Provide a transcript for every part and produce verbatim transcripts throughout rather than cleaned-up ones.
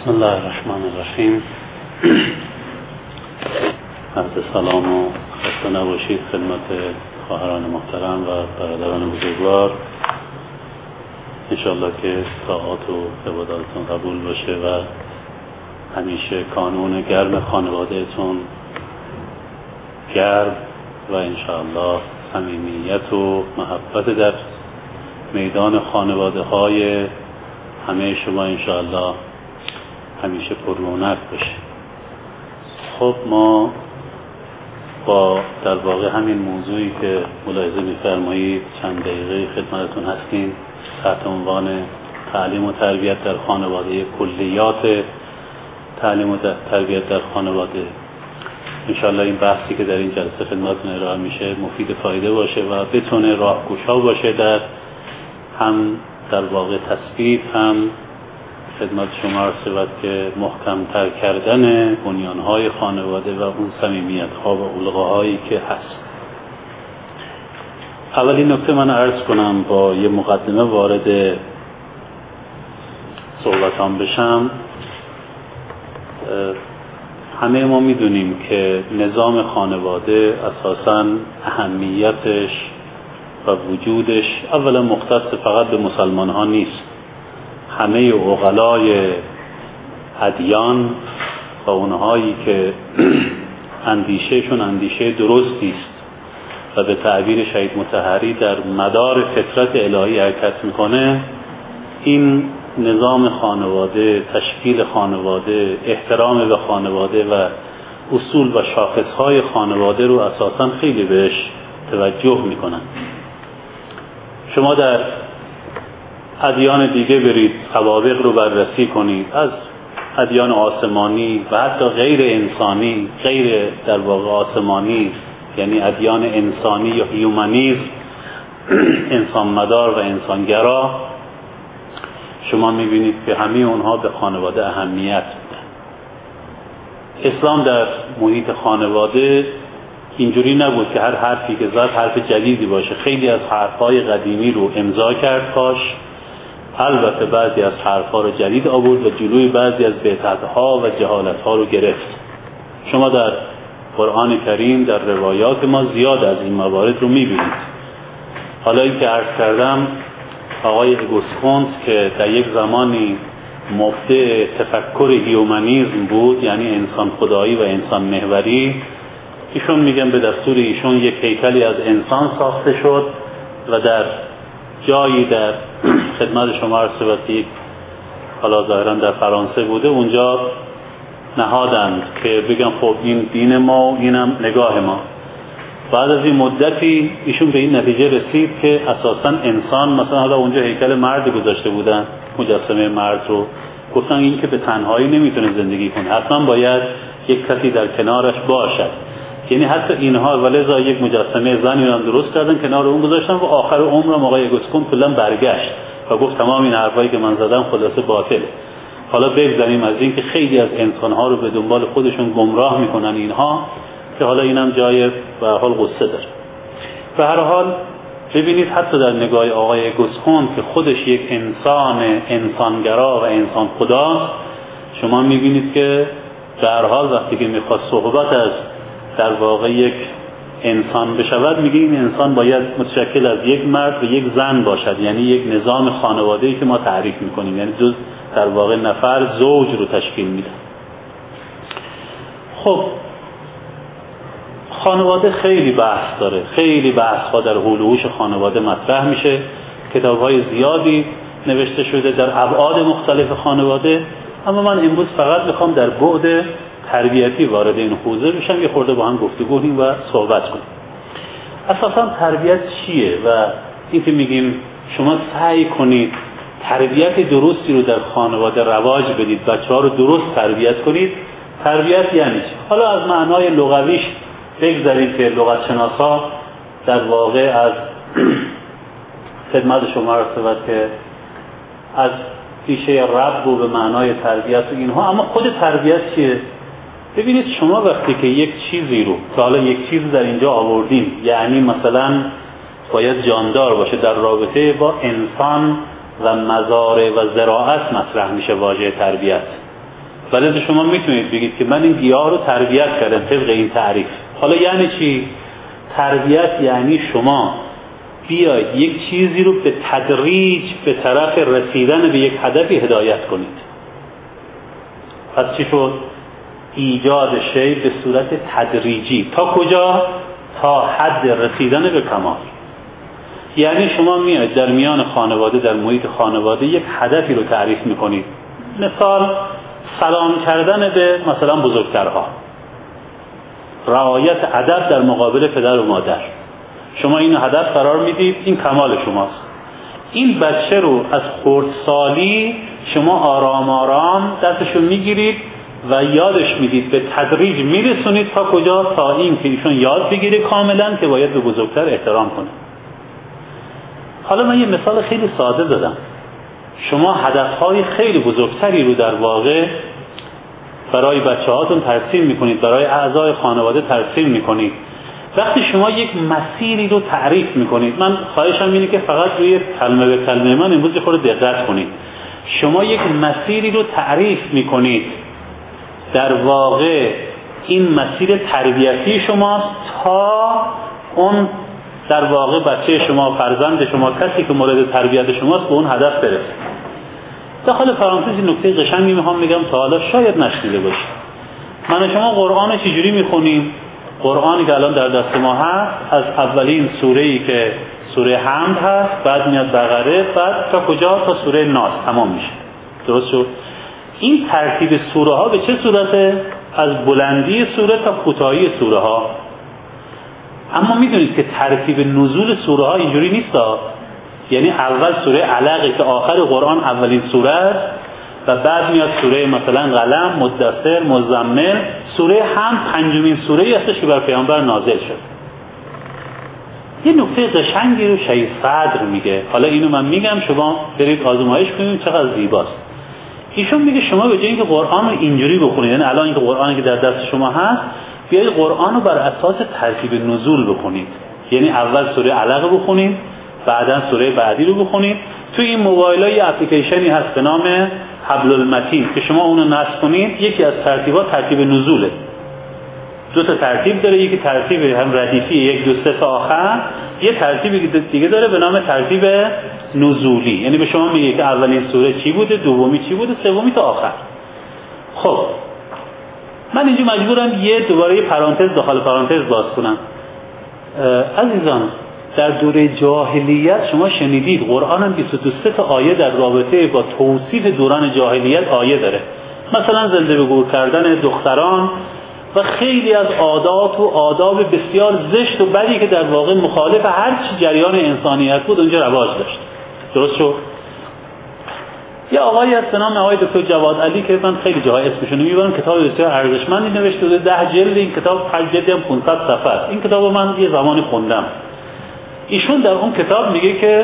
بسم الله الرحمن الرحیم. عرض سلام و خسته نباشید خدمت خواهران محترم و برادران بزرگوار. انشاءالله که طاعات و عباداتتون قبول باشه و همیشه کانون گرم خانوادهتون گرم و انشاءالله صمیمیت و محبت در میدان خانواده های همه شما انشاءالله همیشه پر رونق بشه. خب ما با در واقع همین موضوعی که ملاحظه می‌فرمایید چند دقیقه خدمتتون هستیم تحت عنوان تعلیم و تربیت در خانواده، کلیات تعلیم و تربیت در خانواده. انشاءالله این بحثی که در این جلسه خدمتتون ارائه میشه مفید فایده باشه و بتونه راهگشا باشه در هم در واقع تثبیت هم خدمت شما عرض شود که محکم‌تر کردن بنیان‌های خانواده و اون صمیمیت‌ها و القاهایی که هست. اولین نکته من عرض کنم با یه مقدمه وارد صحبتام بشم. همه ما میدونیم که نظام خانواده اساساً اهمیتش و وجودش اولا مختص فقط به مسلمان ها نیست. همه عقلای ادیان و اونهایی که اندیشهشون اندیشه درستی است و به تعبیر شهید مطهری در مدار فطرت الهی حرکت میکنه، این نظام خانواده، تشکیل خانواده، احترام به خانواده و اصول و شاخصهای خانواده رو اساساً خیلی بهش توجه میکنن. شما در ادیان دیگه برید سوابق رو بررسی کنید، از ادیان آسمانی و حتی غیر انسانی، غیر در واقع آسمانی یعنی ادیان انسانی یا هیومانیسم، انسان مدار و انسانگرا، شما میبینید که همه اونها به خانواده اهمیت میدن. اسلام در محیط خانواده اینجوری نبود که هر حرفی که زد حرف جدیدی باشه. خیلی از حرفهای قدیمی رو امضا کرد کاش، البته بعضی از حرفها رو جدید آورد و جلوی بعضی از بدعت‌ها و جهالت‌ها رو گرفت. شما در قرآن کریم در روایات ما زیاد از این موارد رو می‌بینید. حالا این که عرض کردم آقای اگوستکونت که در یک زمانی مبدع تفکر هیومانیسم بود، یعنی انسان خدایی و انسان محوری، ایشون میگن به دستور ایشون یک هیکلی از انسان ساخته شد و در جایی در خدمت شما عرض شد که حالا ظاهرا در فرانسه بوده، اونجا نهادند که بگم خب این دین ما و اینم نگاه ما. بعد از این مدتی ایشون به این نتیجه رسید که اساساً انسان، مثلا حالا اونجا هیکل مرد گذاشته بودن، مجسمه مرد رو، گفتن این که به تنهایی نمیتونه زندگی کنه، حتما باید یک کسی در کنارش باشد. یعنی حتی اینها ولذا یک مجسمه زنی رو درست کردن کنار اون گذاشتن و آخر عمرم آقای اگوستکون کلا برگشت و گفت تمام این حرفایی که من زدم خلاصه باطله. حالا بگذاریم از این که خیلی از انسان‌ها رو به دنبال خودشون گمراه میکنن اینها، که حالا اینم جای به حال قصه داره. به هر حال ببینید حتی در نگاه آقای اگوستکون که خودش یک انسان انسانگرا و انسان خدا، شما میبینید که به هر حال وقتی که میخواد صحبت از در واقع یک انسان بشود، میگه این انسان باید متشکل از یک مرد و یک زن باشد، یعنی یک نظام خانواده‌ای که ما تعریف میکنیم، یعنی جز در واقع نفر زوج رو تشکیل میده. خب خانواده خیلی بحث داره، خیلی بحث ها در حول و حوش خانواده مطرح میشه، کتاب های زیادی نوشته شده در ابعاد مختلف خانواده، اما من امروز فقط میخوام در بعد تربیتی وارد این حوزه بشم، یه خورده با هم گفتگو کنیم و صحبت کنیم. اساسا تربیت چیه و این که میگیم شما سعی کنید تربیت درستی رو در خانواده رواج بدید، بچه‌ها رو درست تربیت کنید، تربیت یعنی چی؟ حالا از معنای لغویش بگذارید که لغت شناسا در واقع از خدمت شما عرض شود که از ریشه رب و به معنای تربیت و اینها، اما خود تربیت چیه؟ ببینید شما وقتی که یک چیزی رو که حالا یک چیز در اینجا آوردیم، یعنی مثلا باید جاندار باشه، در رابطه با انسان و مزارع و زراعت مطرح میشه واژه تربیت. ولی شما میتونید بگید که من این گیاه رو تربیت کردم طبق این تعریف. حالا یعنی چی؟ تربیت یعنی شما بیاید یک چیزی رو به تدریج به طرف رسیدن به یک هدفی هدایت کنید. پس چی شد؟ ایجاد شی به صورت تدریجی. تا کجا؟ تا حد رسیدن به کمال. یعنی شما میاید در میان خانواده، در محیط خانواده یک هدفی رو تعریف میکنید. مثال سلام کردن به مثلا بزرگترها، رعایت ادب در مقابل پدر و مادر. شما این هدف قرار میدید، این کمال شماست. این بچه رو از خردسالی شما آرام آرام دستشو میگیرید و یادش میدید، به تدریج میرسونید تا کجا؟ تا این که ایشون یاد بگیره کاملا که باید به بزرگتر احترام کنه. حالا من یه مثال خیلی ساده دادم. شما هدفهای خیلی بزرگتری رو در واقع برای بچه هاتون ترسیم میکنید، برای اعضای خانواده ترسیم میکنید. وقتی شما یک مسیری رو تعریف میکنید، من خواهشم اینه که فقط روی کلمه به کلمه من امروز خود دقت کنید. شما یک مسیری رو تعریف میکنید، در واقع این مسیر تربیتی شماست تا اون در واقع بچه شما، فرزند شما، کسی که مورد تربیت شماست به اون هدف برسه. داخل پرانتز این نکته قشنگی میخوام میگم تا حالا شاید نشنیده باشید. من شما قرآن چجوری میخونیم؟ قرآنی که الان در دست ما هست، از اولین سوره‌ای که سوره حمد هست، بعد میاد بقره، بعد تا کجا؟ تا سوره ناس تمام میشه. درست شد؟ این ترتیب سوره ها به چه صورته؟ از بلندی سوره تا کوتاهی سوره ها. اما میدونید که ترتیب نزول سوره ها اینجوری نیست. یعنی اول سوره علق که آخر قرآن اولین سوره است و بعد میاد سوره مثلا قلم، مدثر، مزمل. سوره حمد پنجمین سوره‌ای هستش که بر پیامبر نازل شد. یه نکته قشنگی رو شیخ صدر میگه. حالا اینو من میگم، شما برید آزمایش کنید چقدر زیباست. ایشون میگه شما به جای اینکه قرآن رو اینجوری بخونید، یعنی الان این قرآنی که در دست شما هست، بیایید قرآن رو بر اساس ترتیب نزول بخونید. یعنی اول سوره علق بخونید، بعداً سوره بعدی رو بخونید. توی این موبایل‌ها یه اپلیکیشنی هست به نام حبل المتین که شما اونو نصب کنید. یکی از ترتیبات ترتیب نزوله. دو تا ترتیب داره، یکی ترتیب هم ردیفی یک دو سه تا آخر، یه ترتیبی دیگه داره به نام ترتیب نزولی. یعنی به شما میگه که اولین سوره چی بوده، دومی چی بوده، سومی تا آخر. خب من اینجا مجبورم یه دوباره یه پرانتز داخل پرانتز باز کنم. عزیزان، در دوره جاهلیت شما شنیدید قرآن هم بیست و دو تا آیه در رابطه با توصیف دوران جاهلیت آیه داره. مثلا زنده به گور کردن دختران و خیلی از عادات و آداب بسیار زشت و بدی که در واقع مخالف هر چی جریان انسانیت بود اونجا رواج داشت. درست شد؟ یه آقایی هست به نام آقای دکتر جواد علی که من خیلی جاهای اسمشون رو میبرم، کتاب بسیار ارزشمندی نوشته بوده، ده جلد. این کتاب هر جلدی هم پانصد صفحه است. این کتابو من یه زمانی خوندم. ایشون در اون کتاب میگه که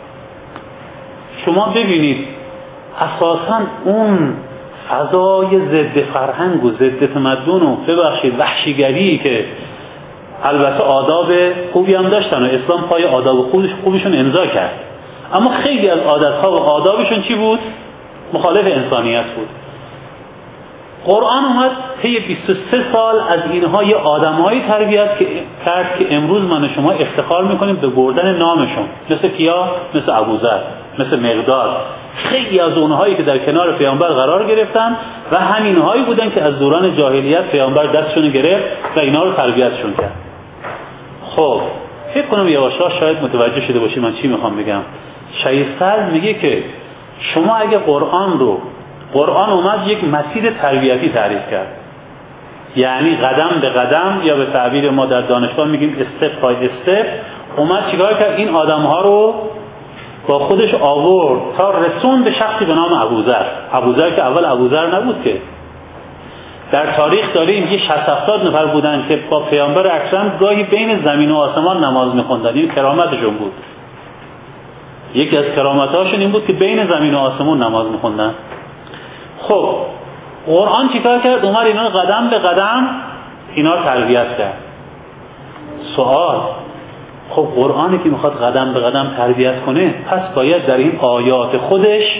شما ببینید اساساً اون فضای ضد فرهنگ و ضد تمدن و ببخشید وحشیگری که البته آداب خوبی هم داشتن و اسلام پای آداب خوبش خوبشون امضا کرد، اما خیلی از عادت‌ها و آدابشون چی بود؟ مخالف انسانیت بود. قرآن اومد طی بیست و سه سال از اینها یه آدمایی تربیت کرد که امروز من و شما افتخار میکنیم به بردن نامشون، مثل کیا؟ مثل ابوذر، مثل مقداد. خیلی از اونهایی که در کنار پیامبر قرار گرفتن و همینهایی بودن که از دوران جاهلیت پیامبر دستشون گرفت و اینا رو تربیتشون کرد. خب فکر کنم یواشاش شاید متوجه شده باشی من چی میخوام بگم. شیخ صدر میگه که شما اگه قرآن رو قرآن اومد یک مسیر تربیتی تعریف کرد، یعنی قدم به قدم، یا به تعبیر ما در دانشگاه میگیم استپ بای استپ، اومد چیکار کرد؟ این آدم‌ها رو با خودش آورد تا رسون به شخصی به نام ابوذر. ابوذر که اول ابوذر نبود که، در تاریخ داریم یه شصت هفتاد نفر بودن که با پیامبر اکرم گاهی بین زمین و آسمان نماز می‌خوندن. این کرامتشون بود. یکی از کرامت‌هاشون این بود که بین زمین و آسمان نماز می‌خوندن. خب قرآن چیکار کرد؟ اومد اینا قدم به قدم اینا تربیت کرد. سوال، خب قرآنی که میخواد قدم به قدم تربیت کنه، پس باید در این آیات خودش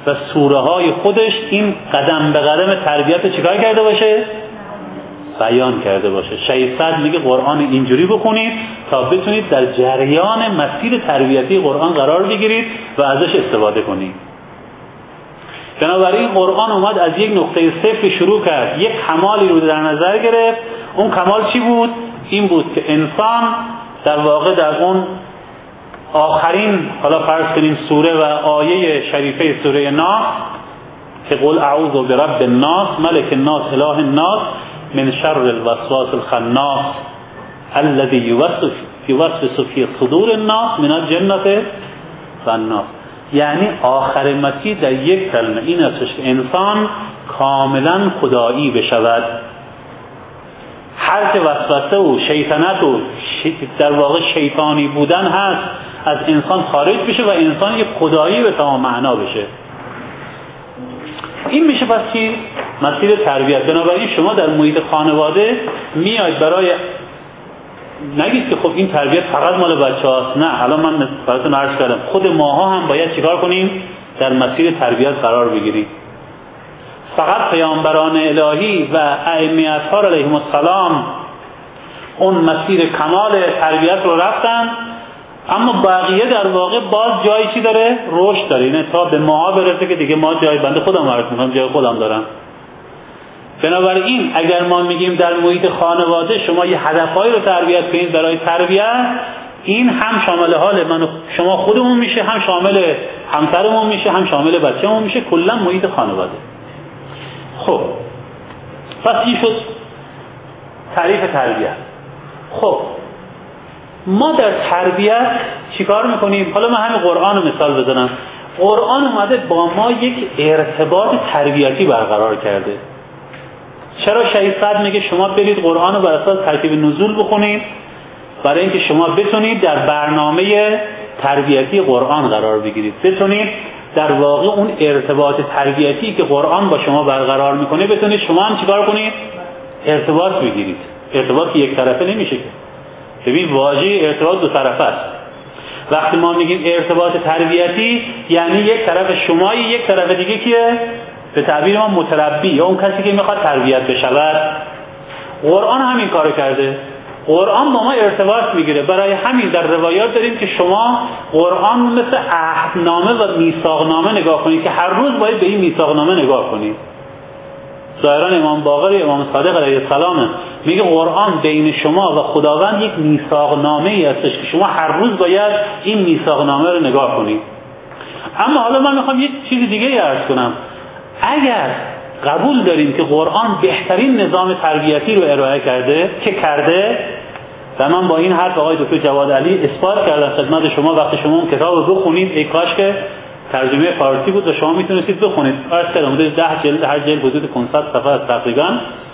و سوره های خودش این قدم به قدم تربیت چیکار کرده باشه؟ بیان کرده باشه. شهید سعد میگه قرآن اینجوری بخونید تا بتونید در جریان مسیر تربیتی قرآن قرار بگیرید و ازش استفاده کنید. بنابراین قرآن اومد از یک نقطه صفر شروع کرد، یک کمالی رو در نظر گرفت. اون کمال چی بود؟ این بود که انسان در واقع در اون آخرین، حالا فرض کنیم سوره و آیه شریفه سوره ناس که قل اعوذ برب الناس ملک الناس اله الناس من شر الوسواس الخناس الذي يوسوس يوسوس في صدور الناس من الجنة والناس. یعنی آخر مسیر در یک کلمه این است که انسان کاملا خدایی بشود. هر که وسوسه و شیطنت و در واقع شیطانی بودن هست از انسان خارج بشه و انسان یک خدایی به تمام معنا بشه. این میشه پس چی؟ مسیر تربیت. بنابراین شما در محیط خانواده میاید برای نگید که خب این تربیت فقط مال بچه هاست. نه، الان من براتون عرض کردم خود ماها هم باید چیکار کنیم؟ در مسیر تربیت قرار بگیریم. فقط پیامبران الهی و ائمه اطهار علیهم السلام اون مسیر کمال تربیت رو رفتن، اما بقیه در واقع باز جایی چی داره؟ رشد داره. اینه تا به ما برسه که دیگه ما جای بنده خودم عرض میکنم جای خودم دارم. بنابراین اگر ما میگیم در محیط خانواده شما یه هدفهایی رو تربیت کنید برای تربیت، این هم شامل حال من و شما خودمون میشه، هم شامل همسرمون میشه، هم شامل بچه‌مون میشه، کلا محیط خانواده. خب پس این شد تعریف تربیت. خب ما در تربیت چیکار میکنیم؟ حالا من همین قرآن رو مثال بزنم. قرآن اومده با ما یک ارتباط تربیتی برقرار کرده. چرا شهید سعد میگه شما برید قرآن رو بر اساس ترتیب نزول بخونید؟ برای اینکه شما بتونید در برنامه تربیتی قرآن قرار بگیرید، بتونید در واقع اون ارتباط تربیتی که قرآن با شما برقرار میکنه بتونید شما هم چیکار کنید؟ ارتباط بگیرید. ارتباط که یک طرفه نمیشه که. ببین واژه ارتباط دو طرفه است. وقتی ما میگیم ارتباط تربیتی یعنی یک طرف شمایی، یک طرف دیگه کیه؟ به تعبیر ما متربی یا اون کسی که میخواد تربیت بشود. قرآن همین کارو کرده. قرآن با ما ارتباط میگیره. برای همین در روایات داریم که شما قرآن مثل عهدنامه و میثاقنامه نگاه کنید که هر روز باید به این میثاقنامه نگاه کنید. ظاهرا امام باقر امام صادق علیه السلام میگه قرآن بین شما و خداوند یک میثاقنامه ای هستش که شما هر روز باید این میثاقنامه رو نگاه کنید. اما حالا من میخوام یک چیز دیگه ای عرض کنم. اگر قبول داریم که قرآن بهترین نظام تربیتی رو ارائه کرده که کرده، و من با این حرف آقای دکتر جواد علی اثبات کردم خدمت شما، وقتی شما اون کتاب رو بخونید ای کاش که ترجمه فارسی بود و شما میتونستید بخونید. عرض کردم ده جلد، هر جلد حدود پانصد صفحه است تقریبا.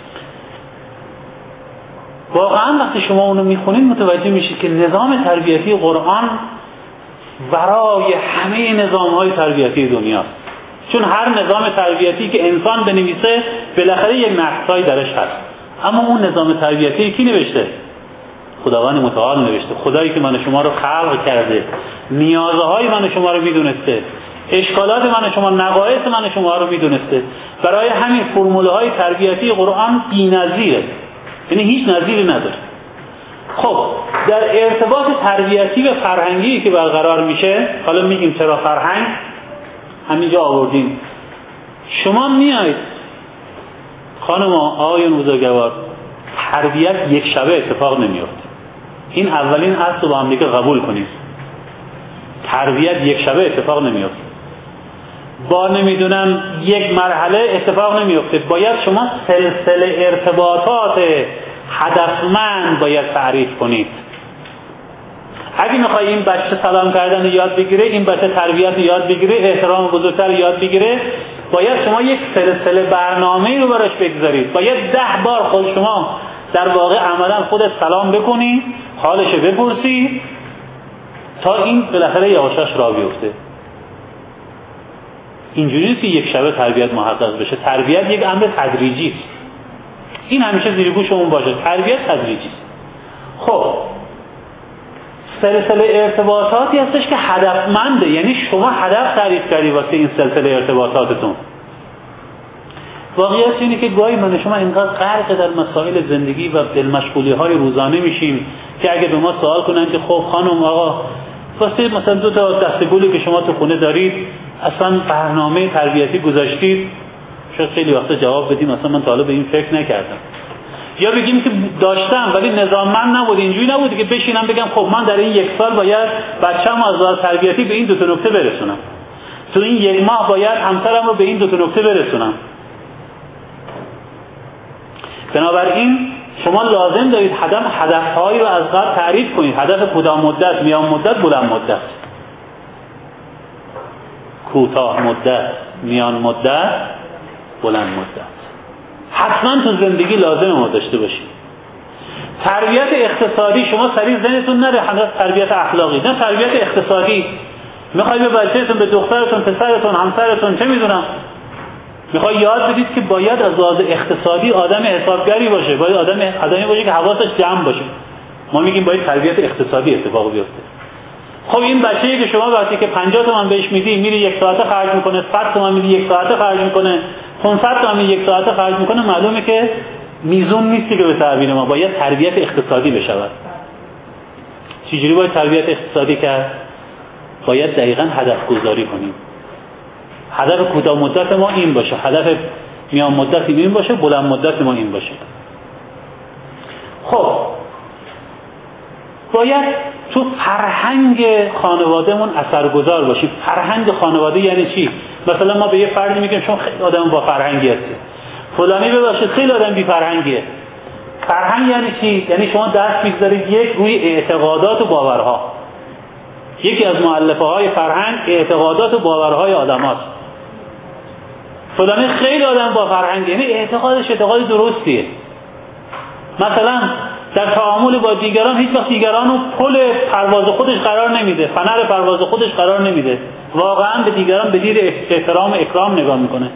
واقعا وقتی شما اونو میخونید متوجه میشید که نظام تربیتی قرآن ورای همه نظام‌های تربیتی دنیاست. چون هر نظام تربیتی که انسان بنویسه بالاخره یک نقصایی درش هست، اما اون نظام تربیتی کی نوشته؟ خداوند متعال نوشته. خدایی که من و شما رو خلق کرده، نیازهای من و شما رو میدونسته، اشکالات من و شما، نقایص من و شما رو میدونسته. برای همین فرموله های تربیتی قرآن بی‌نظیره، یعنی هیچ نظیری نداره. خب در ارتباط تربیتی و فرهنگی که برقرار میشه، حالا میگیم چرا فرهنگ همینجا آوردیم. شما میایید خانم آقایون بزرگوار، تربیت یک شبه اتفاق نمیفته. این اولین اصل رو با هم دیگه قبول کنید. تربیت یک شبه اتفاق نمیفته. با نمیدونم یک مرحله اتفاق نمیفته. باید شما سلسله ارتباطات هدفمند باید تعریف کنید. اگه میخوای این بچه سلام کردن رو یاد بگیره، این بچه تربیت رو یاد بگیره، احترام بزرگتر رو یاد بگیره، باید شما یک سلسله برنامه‌ای رو براش بگذارید. باید ده بار خود شما در واقع عملا خودت سلام بکنی، حالش رو بپرسی تا این بالاخره یواشاش را بیفته. اینجوری که یک شبه تربیت محقق بشه. تربیت یک امر تدریجی است. این همیشه زیر گوشمون باشه. تربیت تدریجی است. خب سلسله ارتباطاتی هستش که هدفمنده، یعنی شما هدف تعریف کردی واسه این سلسله ارتباطاتتون. واقعیت اینه که گاهی من شما اینقدر غرق در مسائل زندگی و دلمشغولی های روزانه میشیم که اگه به ما سوال کنن که خب خانم آقا واسه مثلا دو تا دستگلی که شما تو خونه دارید اصلا برنامه تربیتی گذاشتید، شاید خیلی وقتا جواب بدیم مثلا من تا حالا به این فکر نکردم، یا بگیم که داشتم ولی نظاممند نبود، اینجوری نبود که بشینم بگم خب من در این یک سال باید بچه‌م از لحاظ تربیتی به این دو تا نکته برسونم، تو این یک ماه باید همسرم رو به این دو تا نکته برسونم. بنابراین شما لازم دارید هدف هدفهایی رو از قبل تعریف کنید، هدف کوتاه مدت، میان مدت، بلند مدت. کوتاه مدت، میان مدت، بلند مدت. حتما تو زندگی لازم ما داشته باشیم. تربیت اقتصادی شما سریع ذهنتون نره هدف تربیت اخلاقی، نه تربیت اقتصادی. میخوای به بچه‌تون، به دخترتون، پسرتون، همسرتون، چه میدونم، میخوای یاد بدید که باید از لحاظ اقتصادی آدم حسابگری باشه، باید آدم آدمی باشه که حواسش جمع باشه. ما میگیم باید تربیت اقتصادی اتفاق بیفته. خب این بچه‌ای که شما وقتی که پنجاه تومن بهش میدی میره یک ساعته خرج میکنه، صد تومن میدی یک ساعته خرج میکنه، پانصد تومن یک ساعته خرج میکنه، معلومه که میزون نیستی که به تعبیر ما باید تربیت اقتصادی بشود. چجوری باید تربیت اقتصادی کرد؟ باید دقیقاً هدف گذاری کنیم. هدف کوتاه مدت ما این باشه، هدف میان مدت این باشه، بلند مدت ما این باشه. خب باید تو فرهنگ خانوادهمون اثرگذار باشیم. فرهنگ خانواده یعنی چی؟ مثلا ما به یه فردی میگیم شما خیلی آدم با فرهنگی هستی، فلانی ببخشید خیلی آدم بی فرهنگیه. فرهنگ یعنی چی؟ یعنی شما دست میگذارید یک روی اعتقادات و باورها. یکی از مؤلفه های فرهنگ اعتقادات و باورهای آدم هاست. فلانی خیلی آدم با فرهنگه، یعنی اعتقادش اعتقاد درستیه. مثلا در تعامل با دیگران هیچ وقت دیگران رو پل پرواز خودش قرار نمیده، فنر پرواز خودش قرار نمیده، واقعا به دیگران به دید احترام اکرام نگاه میکنه.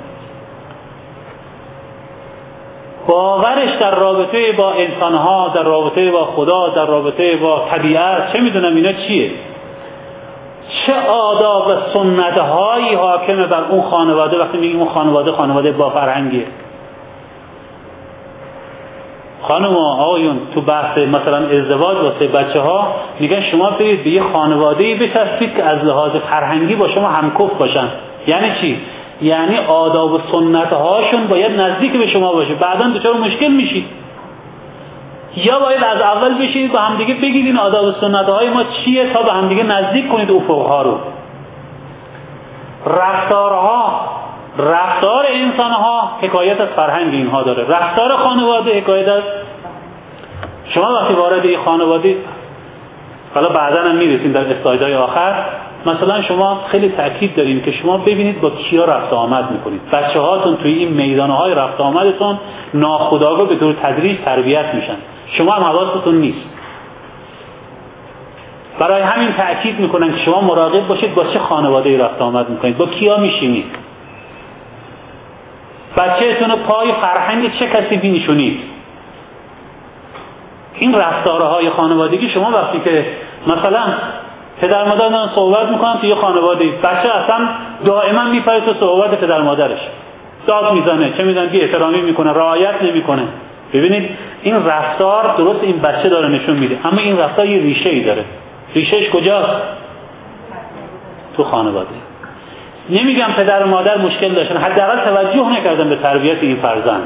باورش در رابطه با انسانها، در رابطه با خدا، در رابطه با طبیعت، چه میدونم اینا چیه، چه آداب و سنت‌هایی حاکمه بر اون خانواده. وقتی میگیم اون خانواده خانواده با فرهنگیه. خانم و آقایون تو بحث مثلا ازدواج واسه بچه‌ها میگن شما برید به یه خانواده‌ای بچسبید که از لحاظ فرهنگی با شما همکف باشن. یعنی چی؟ یعنی آداب و سنت‌هاشون باید نزدیک به شما باشه، بعداً دچار مشکل میشید. یا باید از اول بشید با همدیگه بگید این آداب و سنت‌های ما چیه تا به همدیگه نزدیک کنید افق‌ها رو. رفتارها، رفتار انسان‌ها حکایت از فرهنگ اینها داره. رفتار خانواده حکایت از شما وقتی وارد این خانواده، حالا بعداً هم میرسیم در اسلایدهای آخر، مثلا شما خیلی تاکید داریم که شما ببینید با کیا رفت آمد میکنید. بچه‌هاتون توی این میدان‌های رفت آمدتون ناخودآگاه به طور تدریج تربیت میشن، شما هم حواستون نیست. برای همین تاکید میکنن که شما مراقب باشید با چه خانواده‌ای رفت آمد میکنید، با کیا میشینید، بچه‌تون پای فرهنگ چه کسی بینشونید. این رفتارهای خانوادگی شما وقتی که مثلا پدر مادر دارن صحبت میکنن توی خانواده، بچه اصلا دائما میپره تو صحبت پدر مادرش، داد میزنه، چه میدونم بی احترامی میکنه، رعایت نمیکنه. ببینید این رفتار درست این بچه داره نشون میده، اما این رفتار یه ریشه ای داره. ریشهش کجاست؟ تو خانواده. نمیگم پدر و مادر مشکل داشتن، حداقل توجه نکردن به تربیت این فرزند.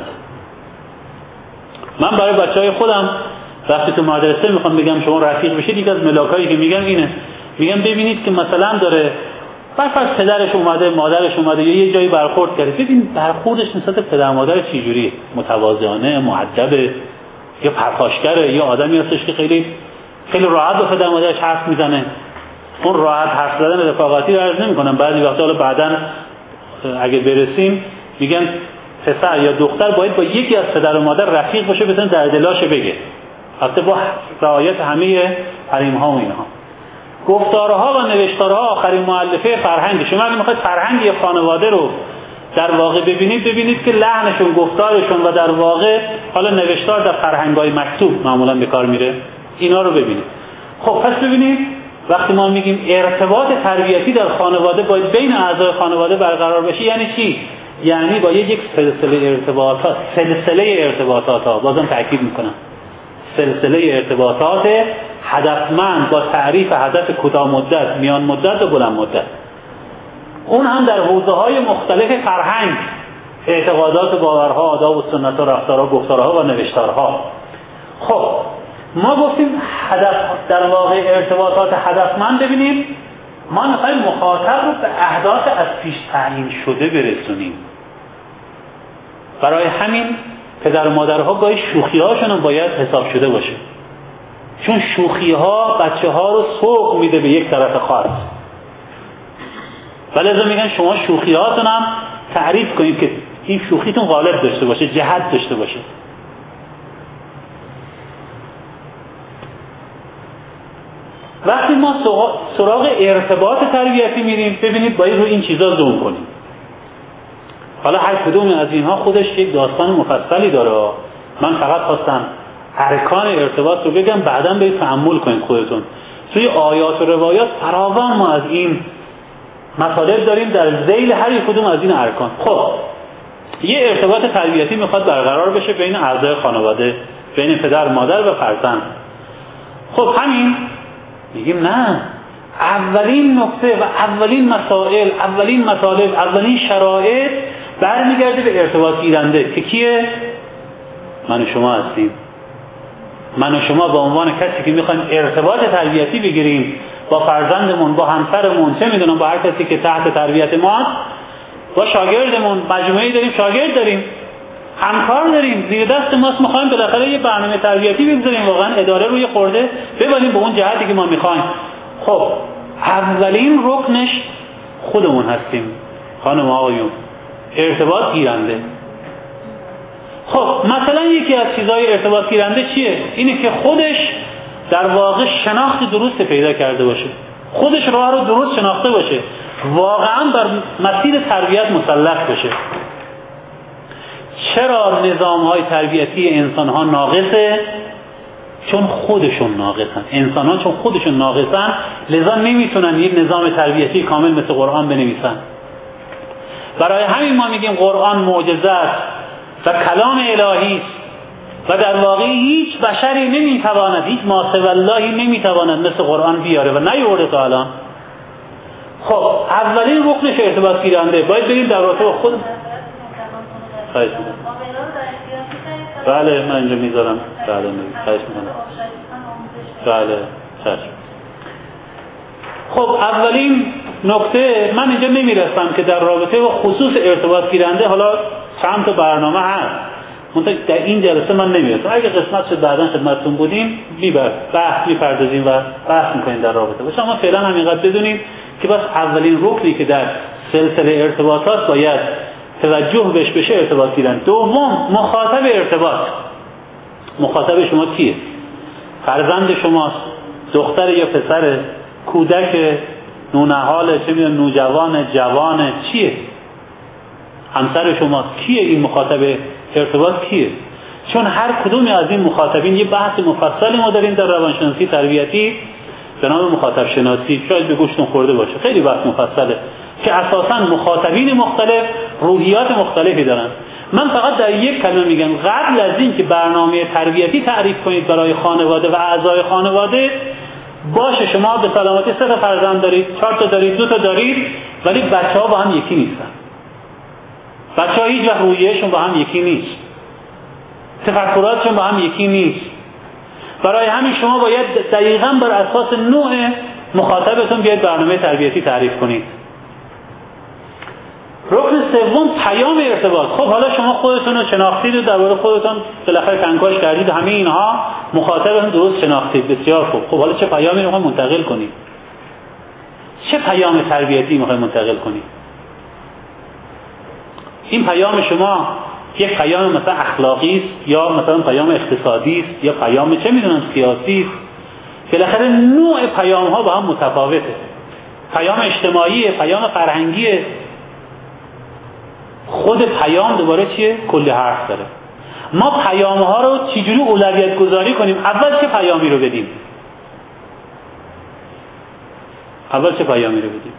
من برای بچهای خودم وقتی تو مدرسه میخوام بگم شما رفیق بشید، یک از ملاکایی که میگم اینه، میگم ببینید که مثلا داره برفرض پدرش اومده، مادرش اومده یا یه جایی برخورد کرده، ببین برخوردش نسبت پدر مادر چه جوریه، متواضعانه، مؤدبه، یا پرخاشگره، یا آدمی هستش که خیلی خیلی راحت با پدر مادرش حرف میزنه. اون راحت حرف زدن رفاقتی رو عرض نمی‌کنم، بعضی وقتا حالا بعداً اگه برسیم میگن پسر یا دختر باید با یکی از پدر و مادر رفیق باشه، بتونه در دلش بگه، البته با رعایت همه حریم‌ها و اینها. گفتارها و نوشتارها آخرین مؤلفه فرهنگ. شما اگه میخواید فرهنگ خانواده رو در واقع ببینید، ببینید که لحنشون، گفتارشون و در واقع حالا نوشتار در فرهنگ‌های مکتوب معمولا به کار میره، اینا رو ببینید. خب پس ببینید وقتی ما میگیم ارتباط تربیتی در خانواده باید بین اعضای خانواده برقرار بشه، یعنی چی؟ یعنی باید یک سلسله ارتباطات سلسله ارتباطات ها بازم تاکید میکنم سلسله ارتباطات هدفمند با تعریف هدف کوتاه مدت، میان مدت و بلند مدت، اون هم در حوزه‌های مختلف فرهنگ، اعتقادات، باورها، آداب و سنت و رفتارها، گفتارها و نوشتارها. خب ما گفتیم هدف در واقع ارتباطات هدفمند. ببینیم ما میخوایم مخاطب رو به اهداف از پیش تعیین شده برسونیم. برای همین پدر و مادرها گاهی شوخی هاشون هم باید حساب شده باشه، چون شوخی ها بچه ها رو سوق میده به یک طرف خاص. ولی از میگن شما شوخی هاتون هم تعریف کنید که این شوخیتون غالب داشته باشه، جهت داشته باشه. وقتی ما سراغ ارتباط تربیتی میریم، ببینید باید رو این چیزا زوم کنیم. حالا هر کدوم از اینها خودش یک داستان مفصلی داره. من فقط خواستم ارکان ارتباط رو بگم، بعداً برید تأمل کنید خودتون. توی آیات و روایات فراوان ما از این مطالب داریم در ذیل هر یک کدوم از این ارکان. خب یه ارتباط تربیتی میخواد برقرار بشه بین اعضای خانواده، بین پدر، مادر و فرزند. خب همین میگیم نه، اولین نکته و اولین مسائل، اولین مطالب، اولین شرایط برمیگرده به ارتباط گیرنده که کیه؟ من و شما هستیم. من و شما به عنوان کسی که میخوایم ارتباط تربیتی بگیریم با فرزندمون، با همسرمون، چه میدونم با هر کسی که تحت تربیت ماست، با شاگردمون، مجموعه‌ای داریم، شاگرد داریم، همکار داریم، زیر دست ماست، میخوایم بالاخره یه برنامه تربیتی بگذاریم، واقعا اداره روی خورده ببریم به اون جهتی که ما میخوایم. خب اولین رکنش خودمون هستیم خانم آقایون، ارتباط گیرنده. خب مثلا یکی از چیزهای ارتباط گیرنده چیه؟ اینه که خودش در واقع شناخت درست پیدا کرده باشه، خودش راه رو درست شناخته باشه، واقعا بر مسیر تربیت مسلط باشه. چرا نظام‌های تربیتی انسان‌ها ناقصه؟ چون خودشون ناقصن. انسان‌ها چون خودشون ناقصن لذا نمیتونن یک نظام تربیتی کامل مثل قرآن بنویسن. برای همین ما میگیم قرآن معجزه است و کلام الهی است و در واقع هیچ بشری نمیتواند، هیچ ماسوی اللهی نمیتواند مثل قرآن بیاره و نیورده تا الان. خب اولین رکنش ارتباط گیرنده باید بریم در رابطه با خود. خواهش میکنم. بله من اینجا میذارم. بله خواهش میکنم. بله چشم. خب اولین نکته، من اینجا نمیرسم که در رابطه با خصوص ارتباط گیرنده حالا چند تا برنامه هست، منتها در این جلسه من نمیرسم. اگه قسمت شد بعداً خدمتتون بودیم میبر بحث میپردازیم و بحث میکنیم در رابطه باشه. اما فعلا همینقدر بدونید که بس اولین رکنی که در سلسله ارتباطات باید توجه بهش بشه ارتباط گیرنده. دوم مخاطب ارتباط. مخاطب شما کیه؟ فرزند شماست، دختر یا پسر، کودک، نونهال، چه میدونم نوجوان، جوان، چیه؟ همسر شماست. کیه این مخاطب ارتباط کیه؟ چون هر کدومی از این مخاطبین یه بحث مفصلی ما داریم در روانشناسی تربیتی به نام مخاطب شناسی، شاید به گوشتون خورده باشه، خیلی بحث مفصله که اساساً مخاطبین مختلف روحیات مختلفی دارن. من فقط در یک کلمه میگم، قبل از این که برنامه تربیتی تعریف کنید برای خانواده و اعضای خانواده، باشه شما به سلامتی سه تا فرزند دارید، چهار تا دارید، دو تا دارید، ولی بچه‌ها با هم یکی نیستن. بچه‌ها هیچ وقت روحیه‌شون با هم یکی نیست، تفکراتشون با هم یکی نیست. برای همین شما باید دقیقاً بر اساس نوع مخاطبتون بیاید برنامه تربیتی تعریف کنید. رکن سوم پیام ارتباط. خب حالا شما خودتون رو شناختید و درباره خودتون بالاخره کنکاش کردید، همه اینها مخاطبتون درست شناختید، بسیار خوب. خب حالا چه پیامی رو میخواید منتقل کنید؟ چه پیام تربیتی میخواید منتقل کنید؟ این پیام شما یک پیام مثلا اخلاقی است یا مثلا پیام اقتصادی است یا پیام چه میدونم سیاسی است. بالاخره نوع پیام ها با هم متفاوته. پیام اجتماعی، پیام فرهنگی، خود پیام دوباره چیه؟ کلی حرف داره. ما پیام ها رو چجوری اولویت گذاری کنیم؟ اول چه پیامی رو بدیم؟ اول چه پیامی رو بدیم؟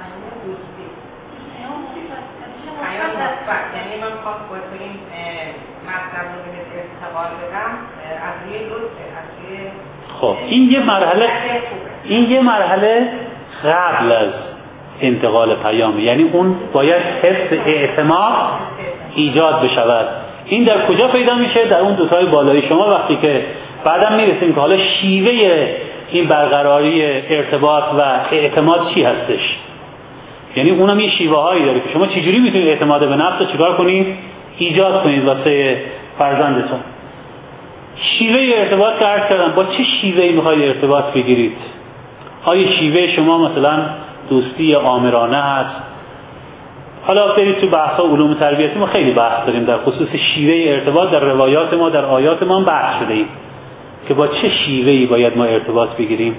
یعنی من خواست باید بگیم مطلب رو به ارتقال بدم از روی لطفه، از روی خب این یه مرحله این یه مرحله قبل از انتقال پیامه، یعنی اون باید حس اعتماد ایجاد بشود. این در کجا پیدا میشه؟ در اون دوتای بالایی شما. وقتی که بعدم میرسیم که حالا شیوه این برقراری ارتباط و اعتماد چی هستش، یعنی اونم یه شیوه هایی داره که شما چجوری میتونید اعتماد به نفس رو چیکار کنید؟ ایجاد کنید واسه فرزندتون. شیوه ارتباط که عرض کردم، با چه شیوهی میخواید ارتباط بگیرید؟ آیا شیوه شما مثلا دوستی آمرانه هست؟ حالا برید تو بحث علوم تربیتی، ما خیلی بحث داریم در خصوص شیوه ارتباط، در روایات ما، در آیات ما بحث شده ایم که با چه شیوهی باید ما ارتباط بگیریم.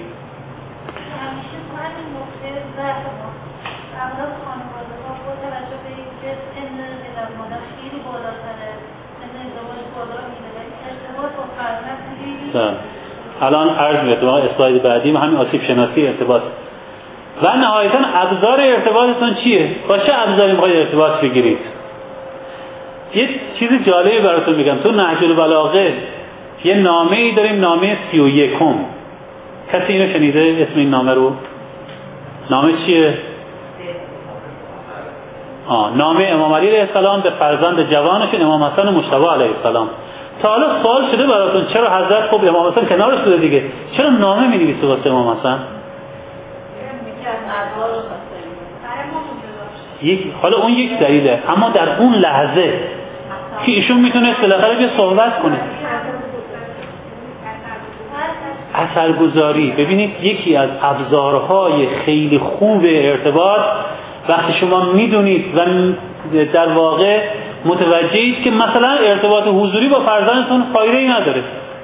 الان عرض می‌کنم اسلاید بعدی همین آسیب شناسی ارتباط و نهایتاً ابزار ارتباطتون چیه؟ با چه ابزاری می‌خواید ارتباط بگیرید؟ یه چیز جالبی براتون میگم. تو نهج البلاغه یه نامه‌ای داریم، نامه سی و یکم. کسی اینو شنیده اسم این نامه رو؟ نامه چیه؟ آه نامه امام علی علیه السلام به فرزند جوانشون امام حسن مجتبی علیه السلام. تا حالا سوال شده براتون چرا حضرت خب امام حسن کنارش بوده دیگه، چرا نامه می‌نویسه واسه امام حسن؟ یک حالا اون یک دلیله، اما در اون لحظه که ایشون میتونست بالاخره بیا صحبت کنه. اثرگذاری، ببینید یکی از ابزارهای خیلی خوب ارتباط وقتی شما میدونید و در واقع متوجهید که مثلا ارتباط حضوری با فرزندتون فایده‌ای نداره،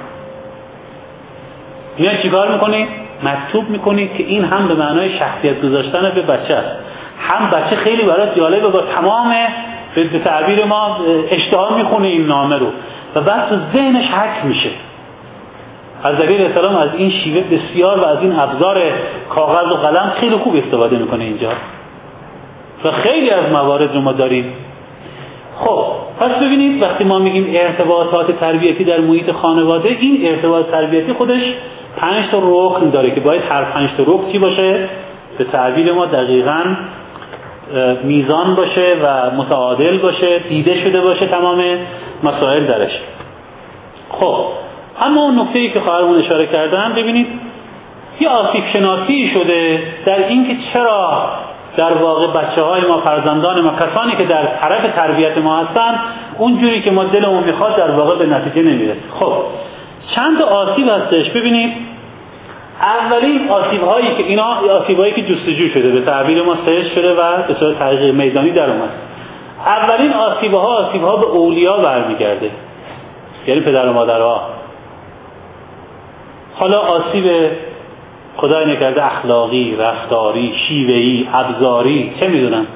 میاد چیکار میکنید؟ مکتوب میکنید که این هم به معنای شخصیت گذاشتن به بچه است، هم بچه خیلی برات جالبه، با تمام به تعبیر ما اشتها میخونه این نامه رو و بعد تو ذهنش حک میشه. از علی علیه السلام از این شیوه بسیار و از این ابزار کاغذ و قلم خیلی خوب استفاده میکنه اینجا و خیلی از موارد رو ما داریم. خب پس ببینید وقتی ما میگیم ارتباطات تربیتی در محیط خانواده، این ارتباط تربیتی خودش پنج تا رکن داره که باید هر پنج تا رکن چی باشه؟ به تعبیر ما دقیقاً میزان باشه و متعادل باشه، دیده شده باشه تمام مسائل درش. خب اما اون نکته‌ای که خواهرمون اشاره کردن، ببینید یه آسیب شناسی شده در این که چرا در واقع بچه‌های ما، فرزندان ما، کسانی که در طرف تربیت ما هستن اونجوری که ما دلمون میخواد در واقع به نتیجه نمیرسه. خب چند تا آسیب هستش. ببینید اولین آسیب‌هایی که اینا آسیب‌هایی که جستجو شده، به تعبیر ما سرچ شده و به صورت تحقیق میدانی در اومد. اولین آسیب‌ها آسیب‌ها به اولیا برمیگرده، یعنی پدر و مادرها. حالا آسیب خدای نکرده اخلاقی، رفتاری، شیوهی، ابزاری، چه میدونم.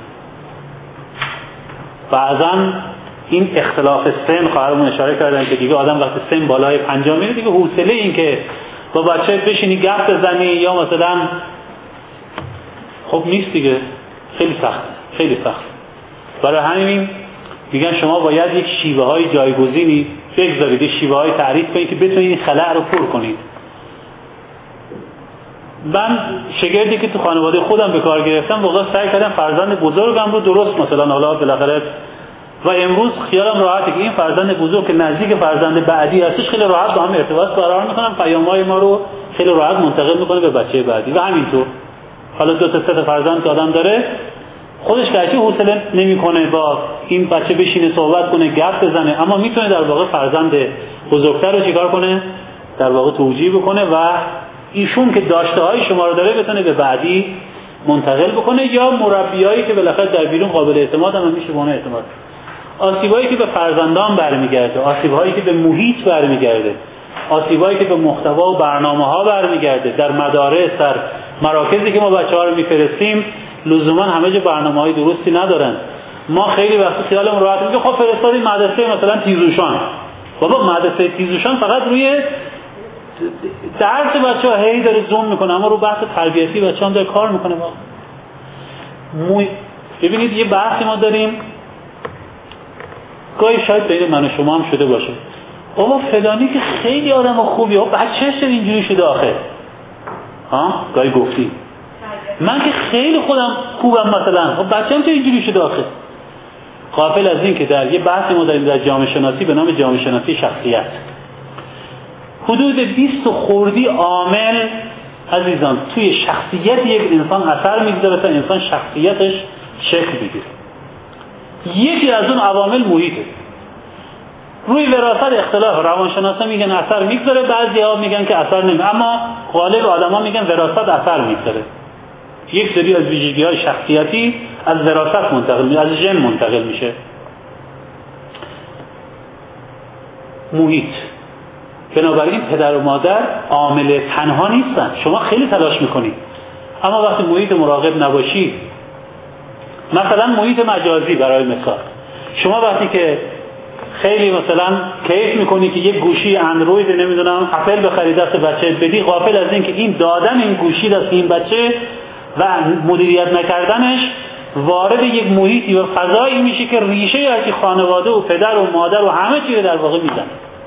بعضا این اختلاف سن، خواهرمون اشاره کردن که دیگه آدم وقتی سن بالای پنجاه میره دیگه حوصله این که با بچه بشینی گپ بزنی یا مثلا خب نیست دیگه، خیلی سخت خیلی سخت. برای همین میگن شما باید یک شیوه های جایگزینی بگذارید، یک شیوه های تعریف کنید که بتونید این خلأ رو پر کنید. من شگردی که تو خانواده خودم به کار گرفتم واقعا سعی کردم فرزند بزرگم رو درست مثلا حالا بالاخره و امروز خیالم راحته که این فرزند بزرگ که نزدیک فرزند بعدی هستش خیلی راحت با هم ارتباط برقرار میکنم، پیام‌های ما رو خیلی راحت منتقل میکنه به بچه بعدی و همینطور. حالا دو تا سه تا فرزند که آدم داره خودش گرچه حوصله نمیکنه با این بچه بشینه صحبت کنه گپ بزنه، اما میتونه در واقع فرزند بزرگتر رو چیکار کنه؟ در واقع توجیه بکنه و ایشون که داشته های شما رو داره بتونه به بعدی منتقل بکنه، یا مربیایی که بالاخره در بیرون قابل اعتماد هم میشه به اونها اعتماد. آسیبایی که به فرزندان برمیگرده، آسیبایی که به محیط برمیگرده، آسیبایی که به محتوا و برنامه‌ها برمیگرده، در مدارس، در مراکزی که ما بچه‌ها رو میفرستیم لزوما همه جا برنامه‌های درستی ندارن. ما خیلی وقت خیالمون راحت میگه خب فرستادیم مدرسه مثلا تیزوشان. بابا مدرسه تیزوشان فقط روی درس بچه‌ها هی داره زوم میکنه، اما رو بحث تربیتی بچه‌ها هم داره کار میکنه. واقعا مو... ببینید یه بحثی ما داریم، گاهی شاید بین من و شما هم شده باشه، بابا فلانی که خیلی آدم خوبیه، بچه‌ش چرا اینجوری شده آخه؟ ها گاهی گفتی من که خیلی خودم خوبم مثلا، بچه‌م چرا اینجوری شده آخه؟ غافل از این که در یه بحثی ما داریم در جامعه شناسی به نام جامعه شناسی شخصیت، حدود بیست خوردی عامل عزیزان توی شخصیت یک انسان اثر میگذاره تا انسان شخصیتش شکل بگیره. یکی از اون عوامل محیطه. روی وراثت اختلاف، روانشناسا میگن اثر میگذاره، بعضی‌ها میگن که اثر نمیگذاره، اما غالب آدما میگن وراثت اثر میگذاره. یک سری از ویژگی‌های شخصیتی از وراثت منتقل میشه، از ژن منتقل میشه. محیط. بنابراین پدر و مادر عامل تنها نیستن. شما خیلی تلاش میکنید، اما وقتی محیط مراقب نباشید، مثلا محیط مجازی برای مثال، شما وقتی که خیلی مثلا کیف میکنی که یک گوشی اندروید نمیدونم اپل بخری دست بچه بدی، غافل از این که این دادن این گوشی دست این بچه و مدیریت نکردنش وارد یک محیطی و فضایی میشه که ریشه از خانواده و پدر و مادر و همه چیز در واقع میزنه.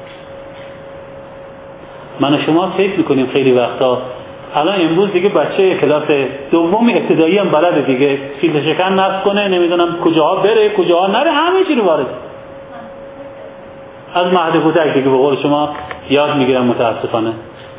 من و شما فکر میکنیم خیلی وقتا الان امروز دیگه بچه کلاس دوم ابتدایی هم بلده دیگه فیلتر شکن نصب کنه، نمیدونم کجاها بره کجاها نره، همه چی رو وارد از مهد کودک دیگه به قول شما یاد میگیرم. متاسفانه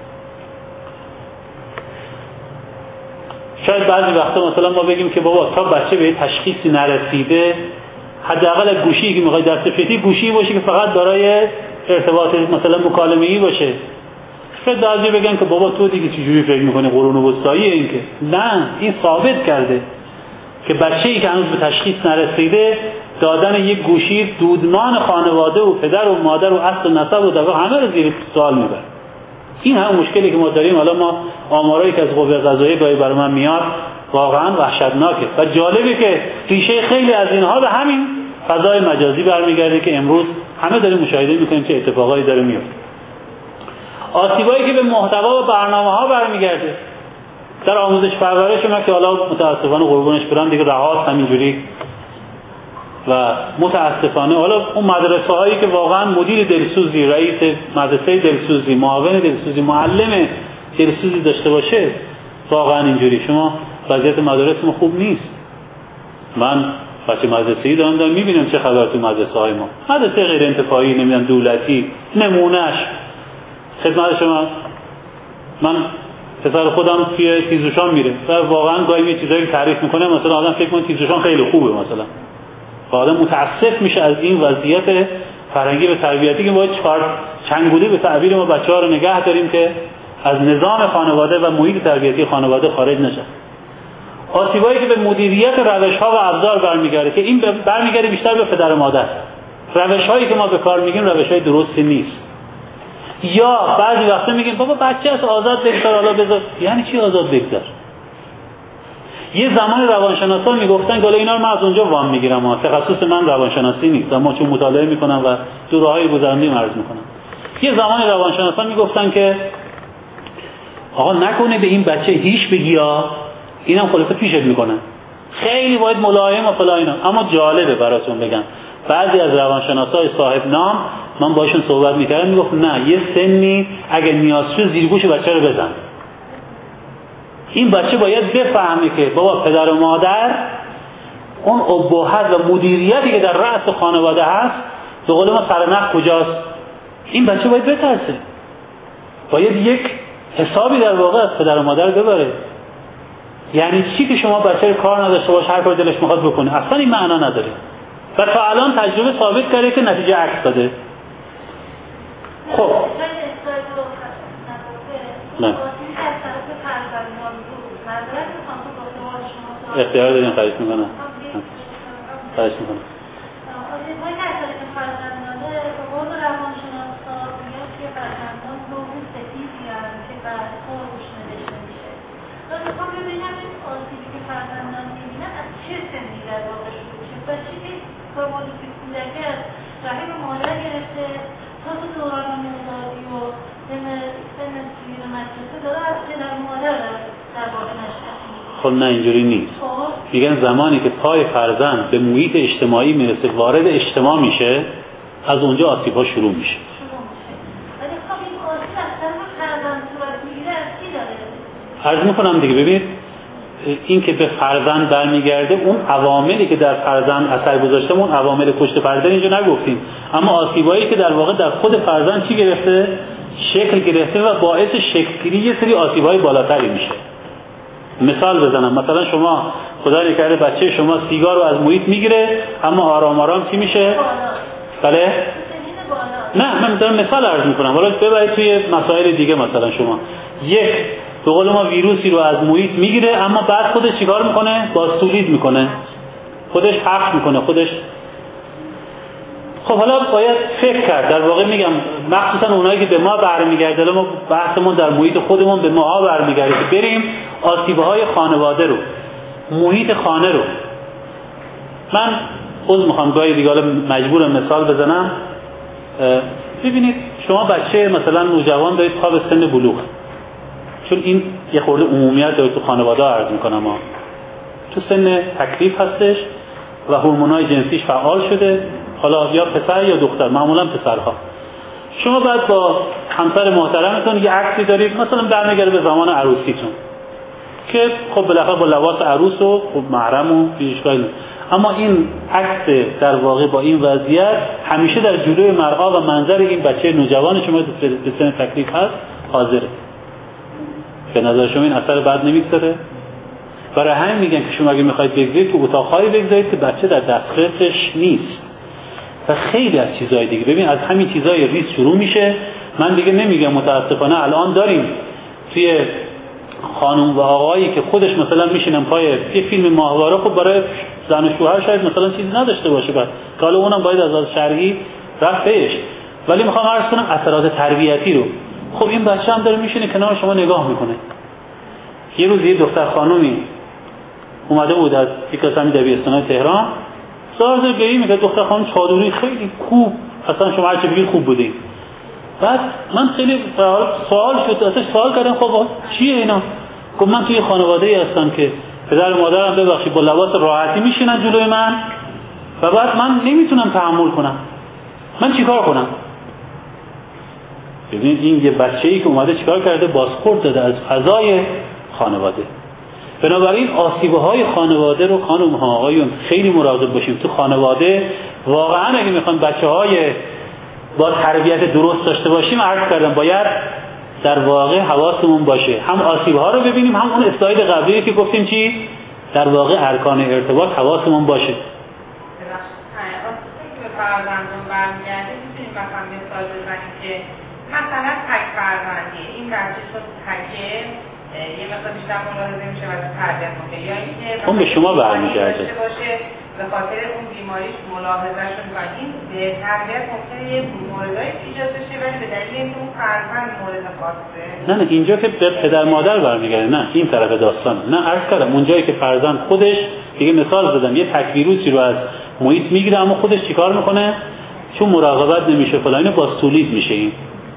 شاید بعضی وقتا مثلا ما بگیم که بابا تا بچه به تشخیصی نرسیده حداقل گوشی که میخوای دست پیتی گوشی باشه که فقط برای ارتباط مثلا مکالمه‌ای باشه. شاید بعضی بگن که بابا تو دیگه چجوری فکر میکنی قرون وسطاییه این که؟ نه، این ثابت کرده که بچه‌ای که هنوز به تشخیص نرسیده دادن یک گوشی دودمان خانواده و پدر و مادر و اصل و نسب و دغه همه رو زیر سوال میبره. این هم مشکلی که ما داریم. حالا ما آمارایی که از قوه قضاییه گاهی برای من میاد واقعا وحشتناکه و جالبه که ریشه خیلی از اینها به همین فضای مجازی برمیگرده که امروز همه داریم مشاهده میکنیم چه اتفاقایی داره میفته. آسیبایی که به محتوا و برنامه‌ها برمیگرده در آموزش پرورش ما که حالا متاسفانه قربونش برم دیگه رهاست همینجوری و متاسفانه حالا اون مدرسه هایی که واقعا مدیر دلسوزی، رئیس مدرسه دلسوزی، معاون دلسوزی، معلم دلسوزی داشته باشه واقعا اینجوری. شما وضعیت مدارس ما خوب نیست. من بچه مدرسه‌ای دارم دارم میبینم چه خبر تو مدرسه های ما، مدرسه غیر انتفاعی نمیدونم دولتی نمونهش خدمت شما. من پسر خودم توی تیزوشان میره و واقعا گاهی یه چیزایی تعریف میکنه مثلا آدم فکر کنه تیزوشان خیلی خوبه، مثلا آدم متاسف میشه از این وضعیت فرهنگی و تربیتی که باید چنگولی به تعبیر ما بچه‌ها رو نگه داریم که از نظام خانواده و محیط تربیتی خانواده خارج نشه. آسیبایی که به مدیریت روش‌ها و ابزار برمیگرده که این برمیگرده بیشتر به پدر و مادر. روش‌هایی که ما به کار میگیم روش‌های درستی نیست. یا بعضی وقتا میگیم بابا بچه از آزاد بگذار، حالا بذار. یعنی چی آزاد بگذار؟ یه زمان روانشناسا میگفتن که حالا اینا رو من از اونجا وام میگیرم، اما تخصص من روانشناسی نیست، اما چون مطالعه میکنم و دوره‌های گذرانی عرض میکنم. یه زمان روانشناسا میگفتن که آقا نکنه به این بچه هیچ بگی ها، اینم خلاصه پیشت میکنه، خیلی باید ملایم و فلان اینا. اما جالبه براتون بگم بعضی از روانشناسای صاحب نام من باشون صحبت میکردم میگفت نه یه سنی اگه نیاز شد زیر گوش بچه رو بزن. این بچه باید بفهمه که بابا پدر و مادر اون ابهت و مدیریتی که در رأس خانواده هست به قول ما سرنخ کجاست. این بچه باید بترسه، باید یک حسابی در واقع از پدر و مادر ببره. یعنی چی که شما بچه رو کار نداشته باش هر کار دلش میخواد بکنه؟ اصلا این معنا نداره و تا الان تجربه ثابت کرده که نتیجه عکس داده. خب نه اختیار داریم خواهش میکنم خواهش میکنم رحم مادر گرفته تا تو دوران نوزادی و سن مدرسه داره از پدر مادر در واقع نشأت. خب نه اینجوری نیست. میگن زمانی که پای فرزند به محیط اجتماعی میرسه، وارد اجتماع میشه، از اونجا آسیب‌ها شروع میشه. ولی خب این آسیب اصلا فرزند صورت میگیره از کی داره؟ عرض میکنم دیگه، ببینید این که به فرزند برمیگرده، اون عواملی که در فرزند اثر گذاشته، اون عوامل پشت پرده اینجا نگفتیم، اما آسیبایی که در واقع در خود فرزند چی گرفته؟ شکل گرفته و باعث شکل‌گیری یه سری آسیب‌های بالاتری میشه. مثال بزنم، مثلا شما خدا نکرده بچه شما سیگار رو از محیط میگیره، اما آرام آرام چی میشه؟ بله؟ نه، من دارم مثال عرض میکنم، حالا ببرید توی مسائل دیگه. مثلا شما یک به قول ما ویروسی رو از محیط میگیره، اما بعد خودش چیکار میکنه؟ باز تولید میکنه، خودش پخش میکنه، خودش. خب حالا باید فکر کرد. در واقع میگم مخصوصا اونایی که به ما برمیگرده، ما بحثمون در محیط خودمون به ما برمیگرده، که بریم آسیب‌های خانواده رو، محیط خانه رو. من خود میخوام گاهی دیگه مجبورم مثال بزنم. ببینید شما بچه مثلا نوجوان دارید پا به سن بلوغ، چون این یه خورده عمومیت داره تو خانواده عرض میکنم ها. تو سن تکلیف هستش و هورمونای جنسیش فعال شده، حالا یا پسر یا دختر، معمولا پسرها. شما بعد با همسر محترمتون یه عکسی دارید، مثلا برمیگرده به زمان عروسیتون که خب بالاخره با لباس عروس و خب محرم و پیشگاه، اما این عکس در واقع با این وضعیت همیشه در جلوی مرآ و منظر این بچه نوجوان شما به سن تکلیف هست حاضره. به نظر شما این اثر بد نمیگذاره؟ برای همین میگن که شما اگه میخواید بگذارید تو اتاق‌هایی بگذارید که بچه در دسترسش نیست. و خیلی از چیزهای دیگه، ببین از همین چیزهای ریز شروع میشه. من دیگه نمیگم، متاسفانه الان داریم توی خانم و آقایی که خودش مثلا میشینن پای یه فیلم ماهواره، خب برای زن و شوهر شاید مثلا چیزی نداشته باشه، بعد که حالا اونم باید از از شرعی رفت بهش، ولی میخوام عرض کنم اثرات تربیتی رو. خب این بچه هم داره میشینه کنار شما نگاه میکنه. یه روز یه دختر خانومی اومده بود از یک قسمی دبیرستان تهران، سازه به این میگه دختر خانم چادری خیلی خوب، اصلا شما هرچی بگید خوب بودین. بعد من خیلی سوال سوال شد، اصلا سوال کردم خب چیه اینا؟ گفت من توی خانواده‌ای هستم که پدر و مادرم ببخشید با لباس راحتی میشینن جلوی من و بعد من نمیتونم تحمل کنم. من چیکار کنم؟ ببین این یه بچه‌ای که اومده چیکار کرده؟ بازخورد داده از فضای خانواده. بنابراین آسیب‌های خانواده رو خانم‌ها آقایون خیلی مراقب باشیم. تو خانواده واقعا اگه میخوایم بچه‌های با تربیت درست داشته باشیم، عرض کردم باید در واقع حواسمون باشه، هم آسیب‌ها رو ببینیم، هم اون اسلاید قبلی که گفتیم چی در واقع ارکان ارتباط حواسمون باشه. فرزندون برمیگرده میتونیم مثلا مثال بزنیم که مثلا تک فرزندی این بچه شد تکه یه مثلا بیشتر ملاحظه میشه واسه تربیت کنه، یا اینکه اون به شما برمیگرده باشه به خاطر اون بیماریش ملاحظه‌ش می‌کنه. این تربیت ممکنه یه موردایی ایجاد بشه ولی به دلیل اینکه اون فرزند مورد خاصه. نه نه اینجا که به پدر مادر برمیگرده، نه این طرف داستان. نه عرض کردم اونجایی که فرزند خودش، دیگه مثال زدم، یه تک ویروسی رو از محیط میگیره اما خودش چیکار میکنه؟ چون مراقبت نمیشه فلان باز تولید میشه. این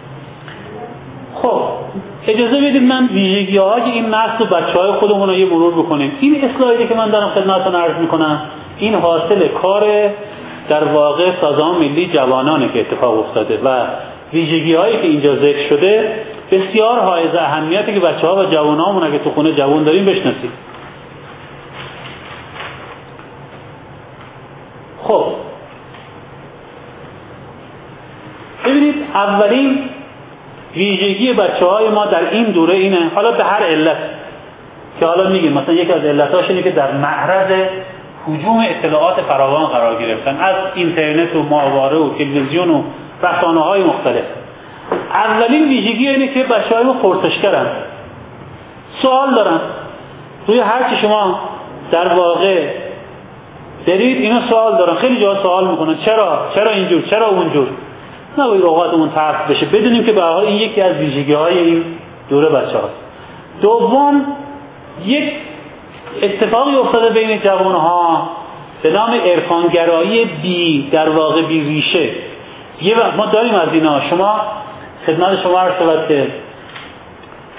خب اجازه بدید من ویژگی‌های این نسل و بچه‌های خودمون رو یه مرور بکنیم. این اسلایدی که من دارم خدمتتون عرض میکنم این حاصل کار در واقع سازمان ملی جوانانه که اتفاق افتاده و ویژگی‌هایی که اینجا ذکر شده بسیار حائز اهمیته که بچه‌ها و جوانامون اگه تو خونه جوان داریم بشناسید. خب ببینید اولین ویژگی بچه‌های ما در این دوره اینه، حالا به هر علت که حالا میگیم، مثلا یکی از علتاش اینه که در معرض هجوم اطلاعات فراوان قرار گرفتن از اینترنت و ماهواره و تلویزیون و رسانه‌های مختلف. اولین ویژگی اینه که بچه‌های ما پرسشگرن، سوال دارن روی هر چی شما در واقع برید اینا سوال دارن، خیلی جا سوال میکنن چرا چرا اینجور چرا اونجور. نباید اوقاتمون تلخ بشه، بدونیم که به هر حال این یکی از ویژگی‌های این دوره بچه‌هاست. دوم، یک اتفاقی افتاده بین جوان‌ها به نام عرفانگرایی بی در واقع بی ریشه. یه وقت ما داریم از اینا، شما خدمت شما عرض شود که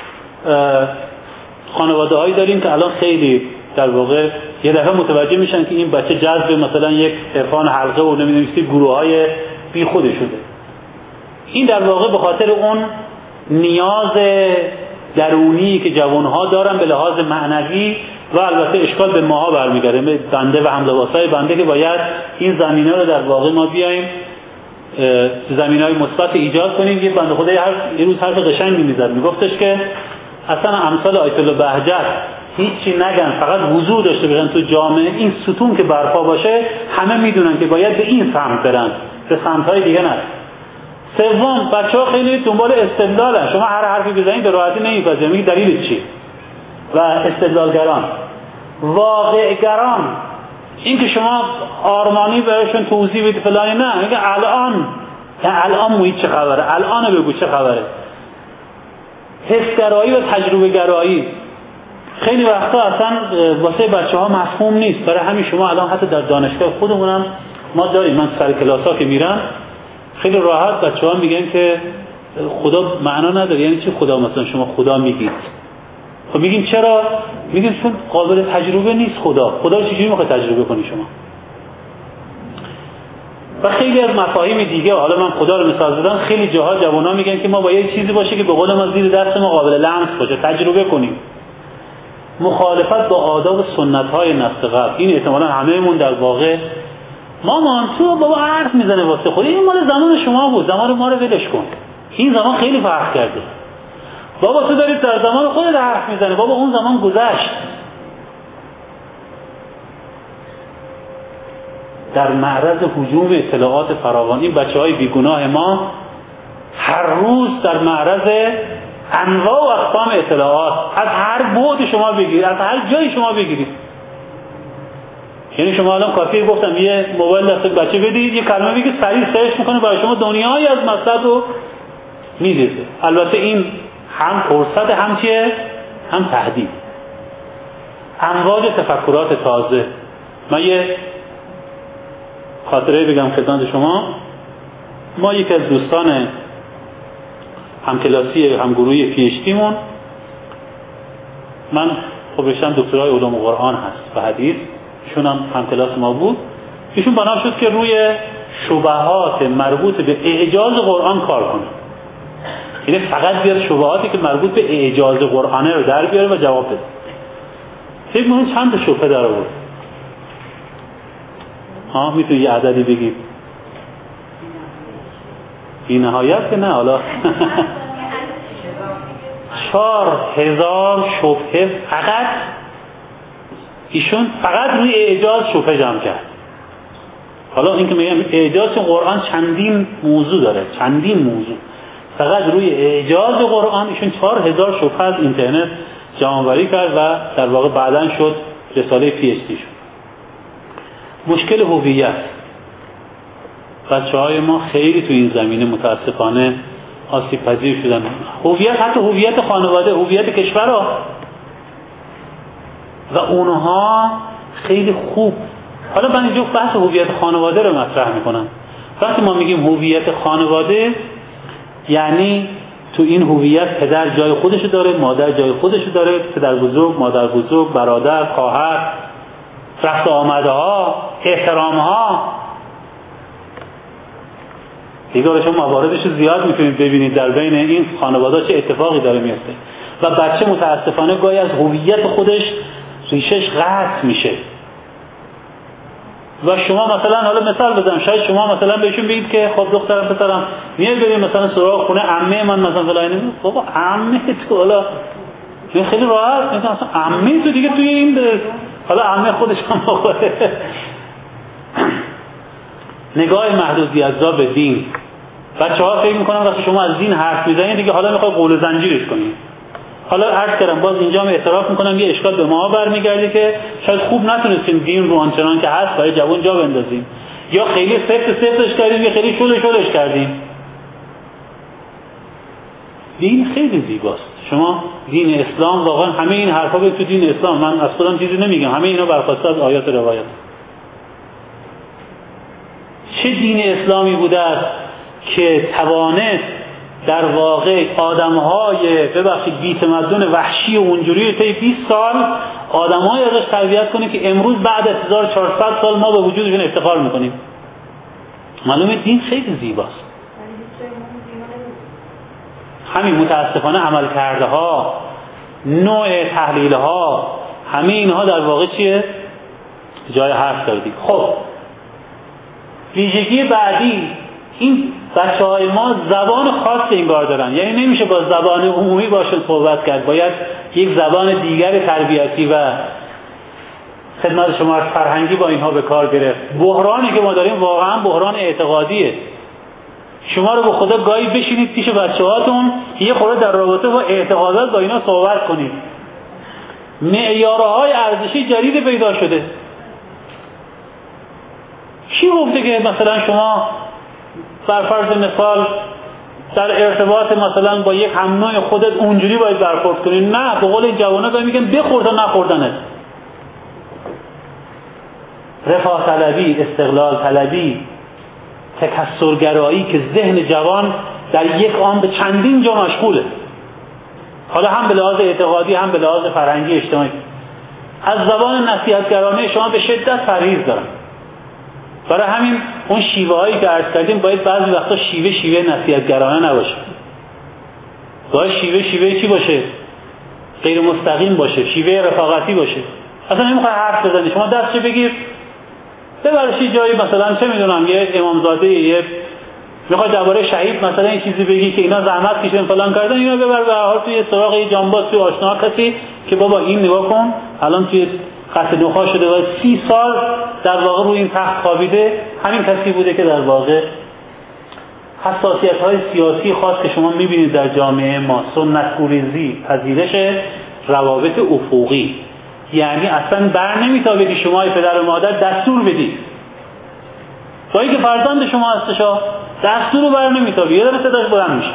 خانواده هایی داریم که الان خیلی در واقع یه دفعه متوجه میشن که این بچه جذب مثلا یک عرفان حلقه و نمیدونم چی گروه های بی خوده شده. این در واقع به خاطر اون نیاز درونی که جوانها دارن به لحاظ معنوی و البته اشکال به ماها برمیگرده، به بنده و هم‌لباسای بنده که باید این زمینه رو در واقع ما بیایم زمینه‌های مثبت ایجاد کنیم. یه بنده خدای هر یه روز حرف قشنگی میزد، میگفتش که اصلا امثال آیت الله بهجت هیچی نگن، فقط حضور داشته باشن تو جامعه، این ستون که برپا باشه همه میدونن که باید به این سمت برن، به سمت‌های دیگه نه. سوم، بچه‌ها خیلی دنبال استدلالن. شما هر حرفی بزنید به راحتی نمی‌پذیرن، میگه دلیلش چیه؟ و استدلالگران، واقع‌گران، این که شما آرمانی بهشون توضیح بدید فلانی، نه، میگه الان الان محیط چه خبره، الان بگو چه خبره. حس‌گرایی و تجربه گرایی خیلی وقتا اصلا واسه بچه‌ها مفهوم نیست. برای همین شما الان حتی در دانشگاه خودمونم ما داریم، من سر کلاس‌ها که میرم خیلی راحت بچه‌ها میگن که خدا معنا نداره. یعنی چی خدا؟ مثلا شما خدا میگید، خب میگیم چرا؟ میگیم چون قابل تجربه نیست. خدا خدا رو چجوری میخواد تجربه کنی شما؟ و خیلی از مفاهیم دیگه، حالا من خدا رو مثال زدم، خیلی جاها جوونا میگن که ما باید چیزی باشه که به قول ما زیر دست ما قابل لمس باشه، تجربه کنیم. مخالفت با آداب و سنت‌های نسل قبل، این احتمالاً همه‌مون در واقع مامان تو بابا حرف میزنه واسه خودی، این مال زمان شما بود، زمان ما رو ولش کن، این زمان خیلی فرق کرده. بابا تو داری در زمان خودت حرف میزنه، بابا اون زمان گذشت. در معرض هجوم اطلاعات فراوان این بچه‌های بیگناه ما هر روز در معرض انواع و اقسام اطلاعات از هر بعد شما بگیرید، از هر جای شما بگیرید. یعنی شما الان کافیه گفتم یه موبایل دست بچه بدید، یه کلمه بگید، سریع سرچ میکنه برای شما دنیایی از مطلب رو میریزه. البته این هم فرصت، هم چیه؟ هم تهدید. امواج تفکرات تازه. من یه خاطره بگم خدمت شما. ما یکی از دوستان همکلاسی همگروهی پی اچ دیمون، من خب رشته‌ام دکترای علوم قرآن هست و حدیث، ایشون هم همکلاس ما بود. ایشون بنا شد که روی شبهات مربوط به اعجاز قرآن کار کنه. یعنی فقط بیاد شبهاتی که مربوط به اعجاز قرآنه رو در بیاره و جواب بده. فکر می‌کنید چند تا شبهه در آورد؟ ها میتونی یه عددی بگید؟ بی نهایت که نه. حالا چهار هزار شبهه فقط ایشون فقط روی اعجاز شبهه جمع کرد. حالا این که میگم اعجاز قرآن چندین موضوع داره، چندین موضوع، فقط روی اعجاز قرآن ایشون چهار هزار شبهه از اینترنت جمع‌آوری کرد و در واقع بعداً شد رساله پی اچ دی شد. مشکل هویت. بچه‌های ما خیلی تو این زمینه متاسفانه آسیب پذیر شدن. هویت، حتی هویت خانواده، هویت کشور ها. و اونها خیلی خوب. حالا من اینجا بحث هویت خانواده رو مطرح میکنم. وقتی ما میگیم هویت خانواده، یعنی تو این هویت پدر جای خودشو داره، مادر جای خودشو داره، پدر بزرگ، مادر بزرگ، برادر، خواهر، رفت آمده ها، احترام ها. دیگه شما مواردش رو زیاد میتونید ببینید در بین این خانواده چه اتفاقی داره میفته. و بچه متاسفانه گاهی از هویت خودش ریشش قطع میشه. و شما مثلا، حالا مثال بزنم، شاید شما مثلا بهشون بگید که خب دخترم پسرم میای بریم مثلا سراغ خونه عمه من مثلا فلان، بابا عمه تو، حالا خیلی راحت مثلا عمه تو دیگه توی این ده. حالا عمه خودش هم بخوره. نگاه محدودیت‌زا به دین. بچه‌ها فکر می‌کنن وقتی شما از دین حرف می‌زنید دیگه حالا می‌خواد قول و زنجیرش کنید. حالا عرض کردم باز اینجا هم اعتراف می‌کنم یه اشکال به ما برمیگرده که شاید خوب نتونستیم دین رو آنچنان که هست برای جوان جا بندازیم، یا خیلی سفت سفتش کردیم یا خیلی شل شلش کردیم. دین خیلی زیباست. شما دین اسلام واقعا همه این حرفا به تو دین اسلام، من از خودم چیزی نمیگم، همه اینا برخواسته از آیات روایت. چه دین اسلامی بوده است که توانست در واقع آدم‌های ببخشید بی‌تمدن وحشی و اونجوری تا بیست سال آدم‌های ازش تربیت کنیم که امروز بعد از هزار و چهارصد سال ما به وجودشون افتخار می‌کنیم. معلومه دین خیلی زیباست. همین متاسفانه عمل کرده ها، نوع تحلیل ها، همه اینها در واقع چیه؟ جای حرف دادی. خب ویژگی بعدی، این بچه های ما زبان خاص انگار دارن، یعنی نمیشه با زبان عمومی باشون صحبت کرد، باید یک زبان دیگر تربیتی و خدمت شما از فرهنگی با اینها به کار گرفت. بحرانی که ما داریم واقعا بحران اعتقادیه. شما رو به خدا گاهی بشینید پیش بچه‌هاتون یه خورده در رابطه با اعتقادات با اینا صحبت کنید. معیارهای ارزشی جدید پیدا شده. کی گفته که مثلا شما بر فرض مثال در ارتباط مثلا با یک هم نوع خودت اونجوری باید برخورد کنی؟ نه، به قول این جوانا باید میگن بخورد و نخوردنت. رفاه طلبی، استقلال طلبی، تکثرگرایی که ذهن جوان در یک آن به چندین جا مشغوله، حالا هم به لحاظ اعتقادی هم به لحاظ فرهنگی اجتماعی، از زبان نصیحتگرانه شما به شدت پرهیز دارن. برای همین اون شیوه هایی که عرض کردیم باید بعضی وقتا شیوه شیوه نصیحتگرانه نباشه، باید شیوه شیوه چی باشه؟ غیر مستقیم باشه، شیوه رفاقتی باشه. اصلا نمیخوای حرف بزنی، شما دستش بگیر ببرشی جایی، مثلا چه میدونم یه امامزاده یه میخواد درباره شهید مثلا این چیزی بگی که اینا زحمت کشیدن فلان کردن، اینا ببر به هر حال توی سراغ یه جانباز توی آشنا کسی که بابا این نگاه کن الان توی قتل نخواهی شده و سی سال در واقع روی این تخت خوابیده. همین کسی بوده که در واقع حساسیت های سیاسی خاص که شما میبینید در جامعه ما، سنت گریزی، پذیرش روابط افقی، یعنی اصلا بر نمیتابه که شما پدر و مادر دستور بدید با اینکه فرزند شما هستشا، دستور رو بر نمیتابه، یه داره صداش بلند میشه.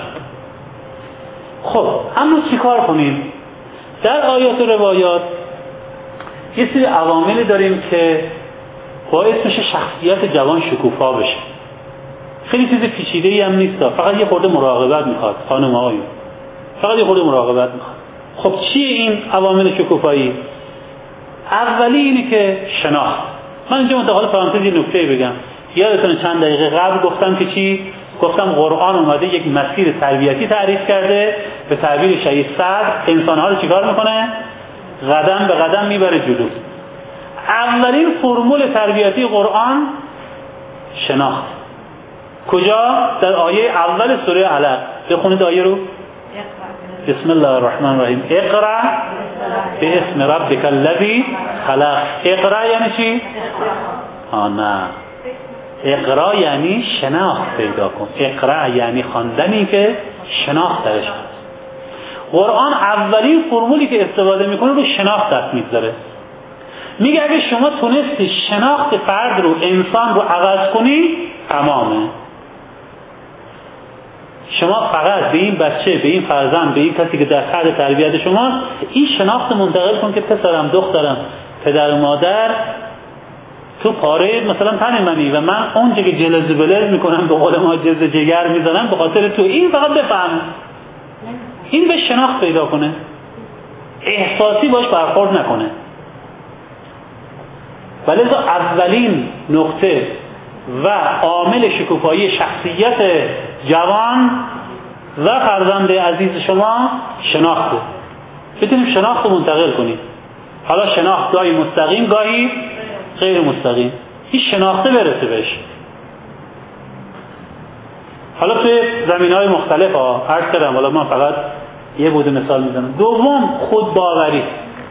خب اما چی کار کنیم؟ در آیات و روایات یه سری عواملی داریم که باعث میشه شخصیت جوان شکوفا بشه. خیلی چیز پیچیده‌ای هم نیست، فقط یه خورده مراقبت میخواد خانم آقایون، فقط یه خورده مراقبت میخواد. خب چیه این عوامل شکوفایی؟ اولی اینه که شناخت. من اینجا متأخر پرانتزی نکته بگم. یادتونه چند دقیقه قبل گفتم که چی؟ گفتم قرآن اومده یک مسیر تربیتی تعریف کرده، به تعبیر شهید صدر انسان‌ها رو چیکار میکنه؟ قدم به قدم میبره جلو. اولین فرمول تربیتی قرآن شناخت. کجا؟ در آیه اول سوره علق. بخونید آیه رو. بسم الله الرحمن الرحیم. اقرأ باسم ربک الذی خلق. اقرأ یعنی چی؟ آه نه، اقرأ یعنی شناخت پیدا کن. اقرأ یعنی خواندنی که شناخت درش هست. قرآن اولین فرمولی که استفاده میکنه رو شناخت دست میذاره. میگه اگه شما تونستی شناخت فرد رو، انسان رو عوض کنی، تمامه. شما فقط به این بچه، به این فرزند، به این کسی که در حد تربیت شماست، این شناخت منتقل کن که پسرم، دخترم، پدر و مادر تو پاره مثلا تن منی و من اونجا که جلز بلز میکنم به قول ما جز جگر میزنم به خاطر تو، این فقط بفهم، این به شناخت پیدا کنه، احساسی باش برخورد نکنه. ولی اولین نقطه و عامل شکوفایی شخصیت جوان و فرزند عزیز شما شناخته. بتونیم شناخت رو منتقل کنیم. حالا شناخت گاهی مستقیم گاهی غیر مستقیم، این شناخته برسه بهش. حالا توی زمینهای مختلف ها عرض کردم، حالا من فقط یه بود مثال میزنم. دوم، خود باوری.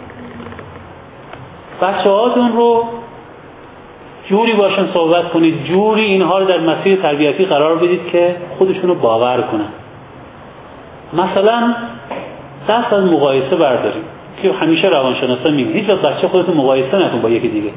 بچه هاتون رو جوری باشن صحبت کنید، جوری اینها رو در مسیر تربیتی قرار بدید که خودشون رو باور کنن. مثلا دست از مقایسه برداریم که همیشه روانشناسا میگن هیچ وقت بچه خودت مقایسه نکن با یکی دیگه.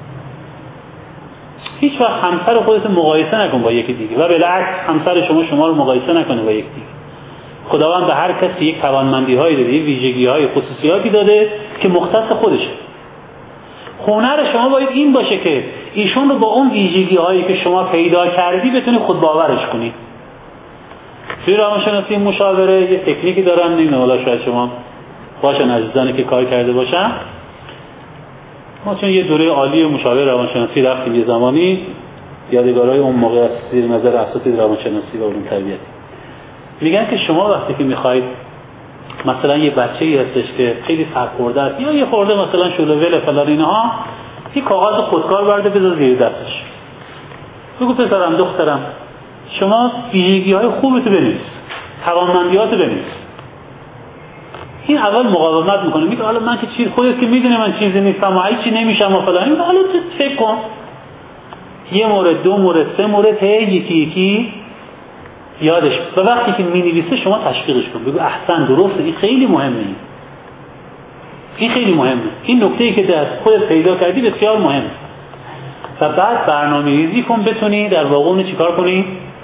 هیچ وقت همسر خودت مقایسه نکن با یکی دیگه و بالعکس همسر شما شما رو مقایسه نکنه با یکی دیگه. خداوند به هر کسی یک توانمندی‌هایی داده، ویژگی‌های خصوصیاتی داده که مختص خودشه. هنر شما باید این باشه که ایشون رو با اون ویژگی‌هایی که شما پیدا کردی بتونی خود باورش کنی. توی روانشناسی مشاوره یه تکنیکی دارن، نمیدونم حالا شاید شما باشن عزیزانی که کار کرده باشن. ما چون یه دوره عالی مشاوره روانشناسی رفتیم یه زمانی، یادگارهای اون موقع از زیر نظر اساتید روانشناسی و علوم تربیتی، میگن که شما وقتی که میخواید مثلا یه بچه‌ای هستش که خیلی سرخورده است یا یه خورده مثلا شلوول فلان اینها، یه کاغذ خودکار برده بذار زیر دستش، بگو پسرم دخترم شما ویژگی‌های خوبت بنویس، توانمندیات بنویس. این اول مقاومت میکنه، میگه حالا من که چیز خودت که میدونی من چیزی نیستم و هیچی نمیشم و فلان، حالا تو فکر کن یه مورد دو مورد سه مورد هی یکی یکی یادش، و وقتی که مینویسه شما تشویقش کن، بگو احسن درسته، این خیلی مهمه، این این خیلی مهمه، این نکته‌ای که در خودت پیدا کردی بسیار مهمه. و بعد برنامه‌ریزی کن بتونی در واقع اون چیکار کنی،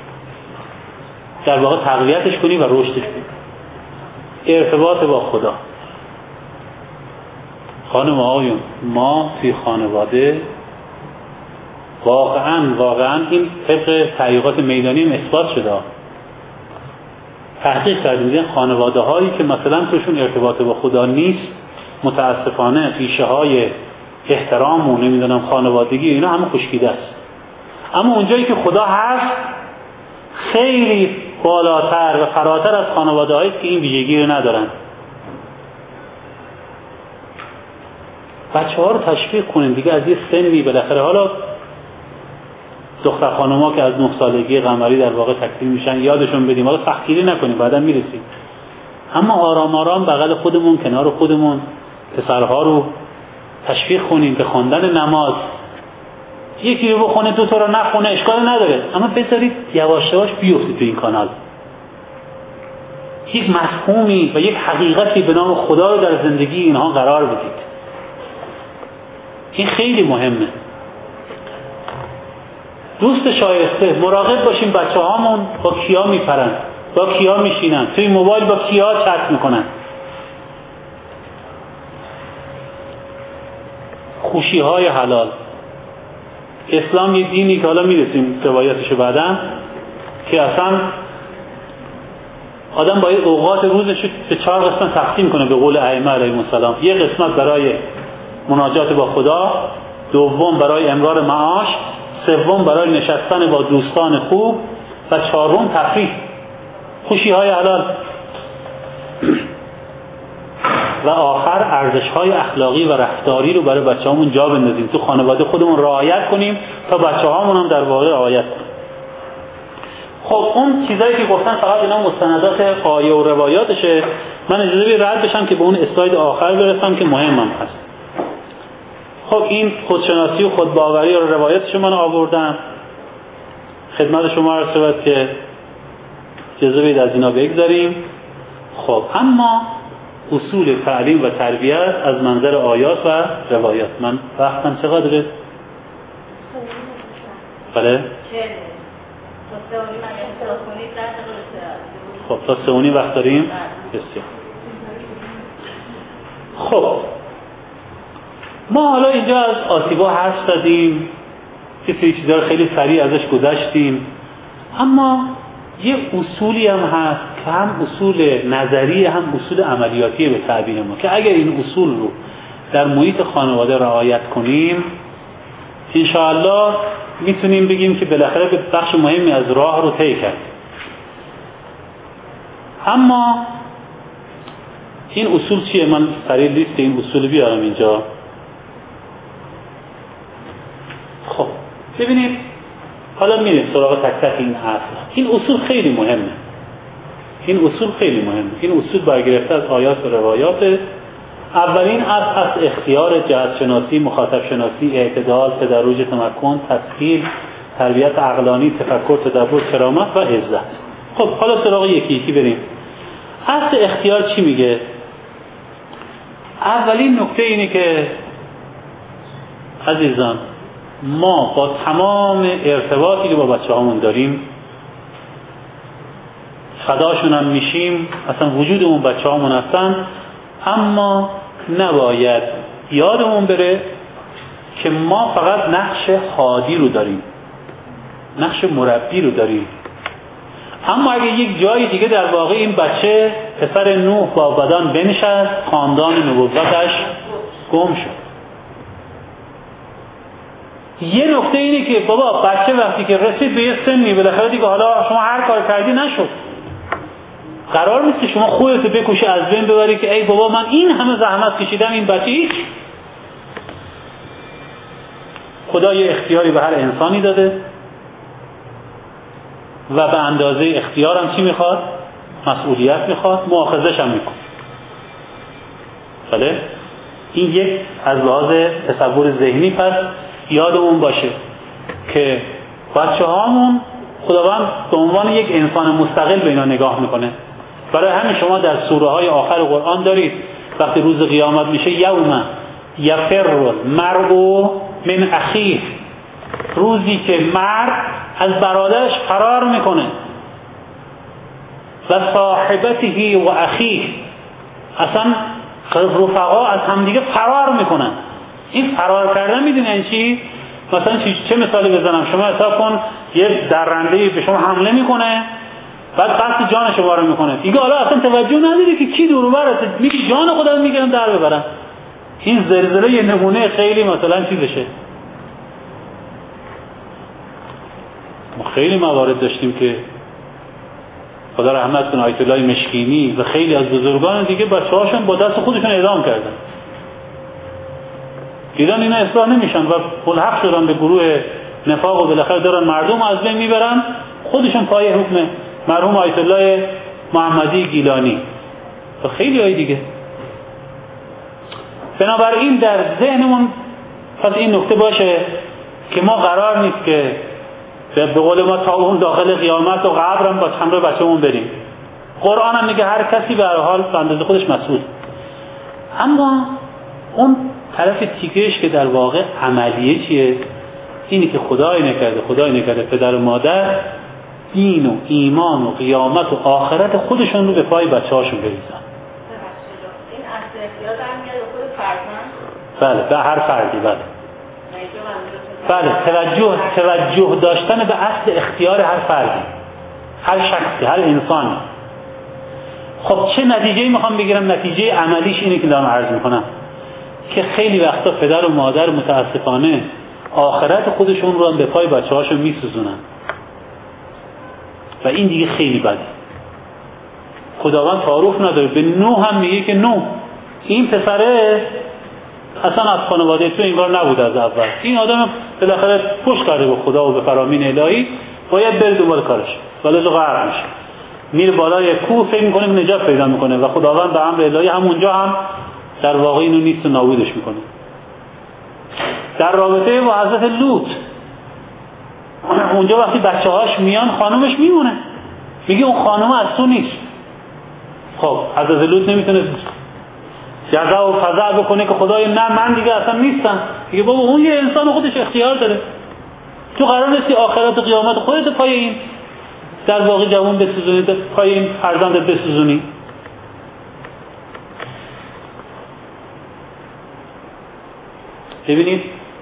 در واقع تقویتش کنی و رشدش کنی. ارتباط با خدا. خانم آقایون، ما توی خانواده واقعا واقعا این طبق تحقیقات میدانی هم اثبات شده، تحقیق کردیم خانواده هایی که مثلا توشون ارتباط با خدا نیست، متاسفانه ریشه های احترام و نمیدونم خانوادگی اینا همه خشکیده است. اما اونجایی که خدا هست خیلی بالاتر و فراتر از خانواده هایی که این ویژگی رو ندارن. بچه ها رو تشویق کنیم دیگه از یه سنی بالاخره. حالا دختر خانوما که از نه سالگی قمری در واقع تکلیف میشن یادشون بدیم، حالا سختگیری نکنیم بعدا میرسیم، اما آرام آرام بغل خودمون کنار خودمون پسرها رو تشویق کنیم به خواندن نماز. یکی رو بخونه دو تا رو نخونه اشکال نداره، اما بذارید یواش یواش بیفتید تو این کانال، یک مفهومی و یک حقیقتی به نام خدا رو در زندگی اینها قرار بدید. این خیلی مهمه. دوست شایسته، مراقب باشیم بچه هامون با کیا میپرن، با کیا میشینن، توی موبایل با کیا چت میکنن. خوشی های حلال. اسلام یه دینی که حالا میرسیم روایتشو بعداً، که اصلا آدم باید اوقات روزش به چهار قسمت تقسیم کنه به قول ائمه علیهم السلام. یه قسمت برای مناجات با خدا، دوم برای امرار معاش، سوم برای نشستن با دوستان خوب و چهارم تفریح، خوشی های حلال و آخر ارزش های اخلاقی و رفتاری رو برای بچه هامون جا بندازیم، تو خانواده خودمون رعایت کنیم تا بچه هامون هم در واقع رعایت کنیم. خب اون چیزایی که گفتن فقط اینا مستندات آیه و روایاتشه. من اجازه بدید رد بشم که به اون اسلاید آخر برسم که مهمم هست. خب این خودشناسی و خودباوری و روایت شما رو آوردم خدمت شما عرض شود که اجازه بدید از اینا بگذاریم. خب اما اصول تعلیم و تربیت از منظر آیات و روایات. من وقتم چقدره؟ بله؟ خب تا سه اونی وقت داریم؟ بسیار. خب ما حالا اینجا از آسیبا حرف زدیم، یه سری چیزا رو خیلی سریع ازش گذشتیم، اما یه اصولی هم هست که هم اصول نظری هم اصول عملیاتی به تعبیر ما، که اگر این اصول رو در محیط خانواده رعایت کنیم انشاءالله میتونیم بگیم که بالاخره به بخش مهمی از راه رو طی کردیم. اما این اصول چیه؟ من سریع لیست این اصول بیارم اینجا. خب ببینید حالا میریم سراغ تک تک این اصل. این اصول خیلی مهمه. این اصول خیلی مهمه. این اصول برگرفته از آیات و روایات. اولین اصل از اختیار، جهت شناسی، مخاطب شناسی، اعتدال، تدرج، تمکن، تسهیل، تربیت عقلانی، تفکر، تدبر، کرامت و عزت. خب حالا سراغ یکی یکی بریم. اصل اختیار چی میگه؟ اولین نکته اینه که عزیزان ما با تمام ارتباطی که با بچه هامون داریم فداشون هم میشیم، اصلا وجودمون بچه هامون هستن، اما نباید یادمون بره که ما فقط نقش هادی رو داریم، نقش مربی رو داریم. اما اگه یک جای دیگه در واقع این بچه پسر نوح با بدان بنشست، خاندان نبوتش گم شد. یه نکته اینه که بابا بچه وقتی که رسید به یه سنی بالاخره دیگه حالا شما هر کار کردی نشد، قرار نیست که شما خودت بکشی از بین ببری که ای بابا من این همه زحمت کشیدم این بچه هیچ. خدا یه اختیاری به هر انسانی داده و به اندازه اختیارم چی میخواد؟ مسئولیت میخواد، مؤاخذش هم میکنه. بله؟ این یک از لحاظ تصور ذهنی پس یادمون باشه که بچه هامون خداوند به عنوان یک انسان مستقل به اینا نگاه میکنه. برای همین شما در سوره های آخر قرآن دارید وقتی روز قیامت میشه یوم یفر المرء من اخیه، روزی که مرد از برادرش فرار میکنه و صاحبته و اخیه، اصلا رفقا از همدیگه فرار میکنن. این فرار کردن میدونی این چی؟ مثلا چه مثالی بزنم؟ شما حساب کن یه درنده به شما حمله میکنه بعد قصد جان شما رو میکنه، دیگه حالا اصلا توجه نداری که کی دور و برته، میگی جان خودم میگیرم در ببرم. این زلزله یه نمونه خیلی مثلا چیزشه. ما خیلی موارد داشتیم که خدا رحمت کنه آیت الله مشکینی و خیلی از بزرگان دیگه بچه‌هاشون با دست خودشون اعدام کردن. دیدن اینا اصلاح نمیشن و ملحق شدن به گروه نفاق و بالاخره دارن مردم از بین میبرن، خودشون پای حکم مرحوم آیت الله محمدی گیلانی و خیلی های دیگه. بنابراین در ذهنمون پس این نکته باشه که ما قرار نیست که به قول ما تا اون داخل قیامت و قبر هم با همراه بچه‌مون بریم. قرآن هم میگه هر کسی به هر حال به اندازه خودش مسئول. اما اون طرف تیکش که در واقع عملیه چیه؟ اینی که خدای نکرده خدای نکرده پدر و مادر دین و ایمان و قیامت و آخرت خودشون رو به پای بچه‌هاشون بریزن. این اصل اختیار هم میاد به خود فرزند؟ بله، به هر فردی. بله بله توجه توجه داشتن به اصل اختیار هر فردی، هر شخصی، هر انسانی. خب چه نتیجه‌ای میخوام بگیرم؟ نتیجه عملیش اینه که دارم عرض میکنم که خیلی وقتا پدر و مادر متاسفانه آخرت خودشون رو هم به پای بچه‌هاشون میسوزونن و این دیگه خیلی بده. خداوند تعارف نداره. به نوح هم میگه که نوح این پسره اصلا از خانواده تو انگار نبود از اول، این آدم بالاخره پشت کرده به خدا و به فرامین الهی، باید بره دوباره کارش ولی غرق میشه، میره بالای کوه، فکر میکنه نجات پیدا میکنه و خداوند به امر الهی همونجا هم در واقع اینو نیست و نابودش میکنه. در رابطه با حضرت لوط اونجا وقتی بچه هاش میان خانومش میمونه، میگه اون خانوم از تو نیست. خب حضرت لوط نمیتونه جزا و فضا بکنه که خدای نه من دیگه اصلا نیستم، دیگه بابا اون یه انسان خودش اختیار داره، تو قرار نیستی آخرت و قیامت خودت پای این در واقع جوان بسوزونی، پای این فرزندت بسوزونی. ببینید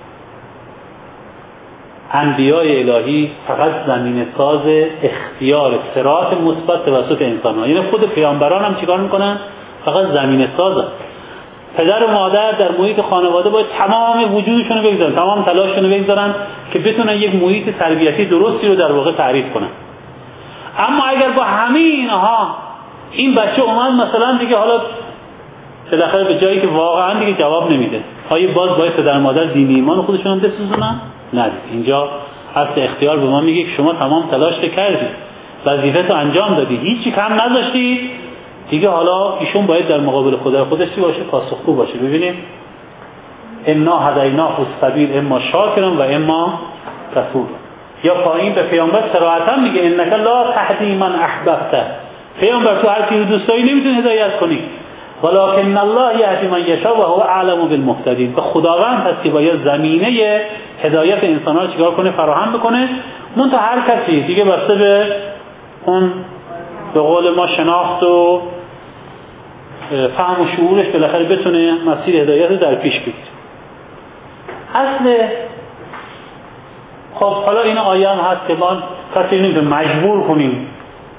انبیای الهی فقط زمین ساز اختیار صراط مثبت توسط انسان ها، یعنی خود پیامبران هم چیکار میکنن؟ فقط زمین سازن. پدر و مادر در محیط خانواده باید تمام وجودشون رو بگذارن، تمام تلاششون رو بگذارن که بتونن یک محیط تربیتی درستی رو در واقع تعریف کنن. اما اگر با همه اینها این بچه اومد مثلا دیگه حالا بالاخره به جایی که واقعا دیگه جواب نمیده، آیا باز باید پدر و مادر دین ایمان خودشون هم بسوزونن؟ نه، اینجا اصل اختیار به ما میگه که شما تمام تلاش کردید، وظیفه‌تو انجام دادی، هیچی کم نذاشتی، دیگه حالا ایشون باید در مقابل خدا خودش چی باشه؟ پاسخگو باشه. ببینیم انا هدیناه السبیل اما شاکرا و اما کفور. یا پایین به پیامبر صراحتا میگه انک لا تهدی من احببت، پیامبر تو هر کی رو دوست داری نمیتونی هدایت کنی، ولکن الله یهدی من یشاء و هو اعلم بالمهتدین. به خداوند هست که باید زمینه هدایت انسان‌ها رو چیکار کنه؟ فراهم بکنه. منتها هر کسی دیگه بسته به اون به قول ما شناخت و فهم و شعورش بالاخره بتونه مسیر هدایت رو در پیش بگیره. اصل خب حالا این آیه هم هست که ما کسی نمیتونه مجبور کنیم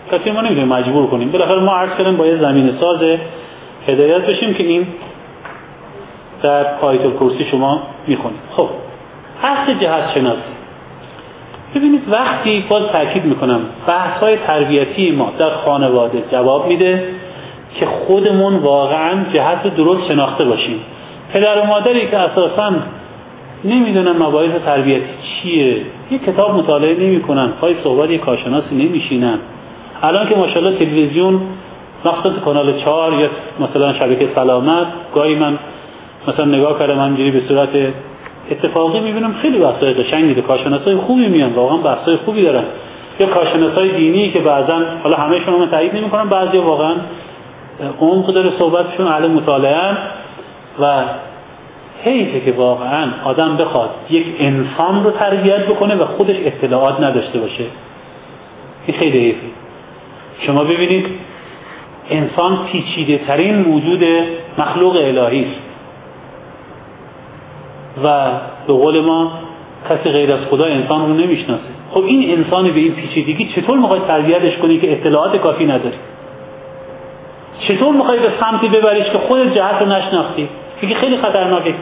کسی ما نمیتونیم مجبور کنیم. بالاخره ما عرض کردیم با یه زمین ساز هدایت بشیم که این در آیت الکرسی شما میخونید. خب اصل جهت شناسی، ببینید وقتی باز تاکید میکنم بحث‌های تربیتی ما در خانواده جواب میده که خودمون واقعا جهت درست شناخته باشیم. پدر و مادری که اساساً نمیدونن مباحث تربیتی چیه، یه کتاب مطالعه نمیکنن، پای صحبت یه کارشناسی نمیشینن. الان که ماشاءالله تلویزیون مخصوص کانال چهار یا مثلا شبکه سلامت، گاهی من مثلا نگاه کردم همینجوری به صورت اتفاقی میبینم خیلی بحثای قشنگی، کارشناسای خوبی میان، واقعا بحثای خوبی دارن. یا کارشناسای دینی که بعضا حالا همه‌شون رو تایید نمی‌کنم، بعضی واقعا عمق داره صحبتشون، اهل مطالعه. و حیفه که واقعا آدم بخواد یک انسان رو تربیت بکنه و خودش اطلاعات نداشته باشه. این خیلی حیفه. شما ببینید انسان پیچیده ترین موجود مخلوق الهی است و به قول ما کسی غیر از خدا انسان رو نمیشناسه. خب این انسان به این پیچیدگی چطور میخوای تربیتش کنی که اطلاعات کافی نداری؟ چطور میخوای به سمتی ببریش که خودت جهت رو نشناختی؟ دیگه خیلی خطرناکه.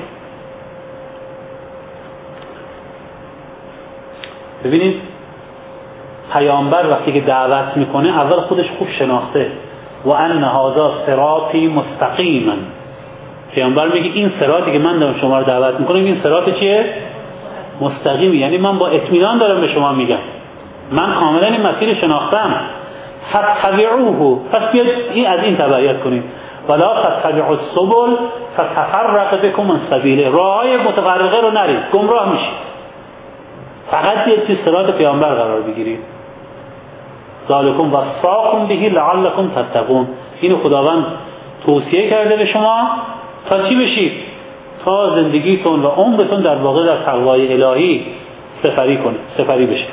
ببینید پیامبر وقتی که دعوت میکنه اول خودش خوب شناخته و ان هذا صراطی مستقیما. پیامبر میگه این صراطی که من دارم شما رو دعوت میکنم این صراط چیه؟ مستقیمی. یعنی من با اطمینان دارم به شما میگم، من کاملا این مسیر شناختم. فتبعوه، پس بیاد این از این تبعیت کنید. ولا تتبعوا السبل فتفرق بكم عن سبیله، راههای متفرقه رو نرید، گمراه میشید. فقط بیاد توی صراط پیامبر قرار بگیرید. ذالکم وصاکم به لعلکم تتقون، اینو خداوند توصیه کرده به شما تا چی بشید؟ تا زندگیتون و عمرتون در واقع در تقوای الهی سفری کنه، سفری بشه.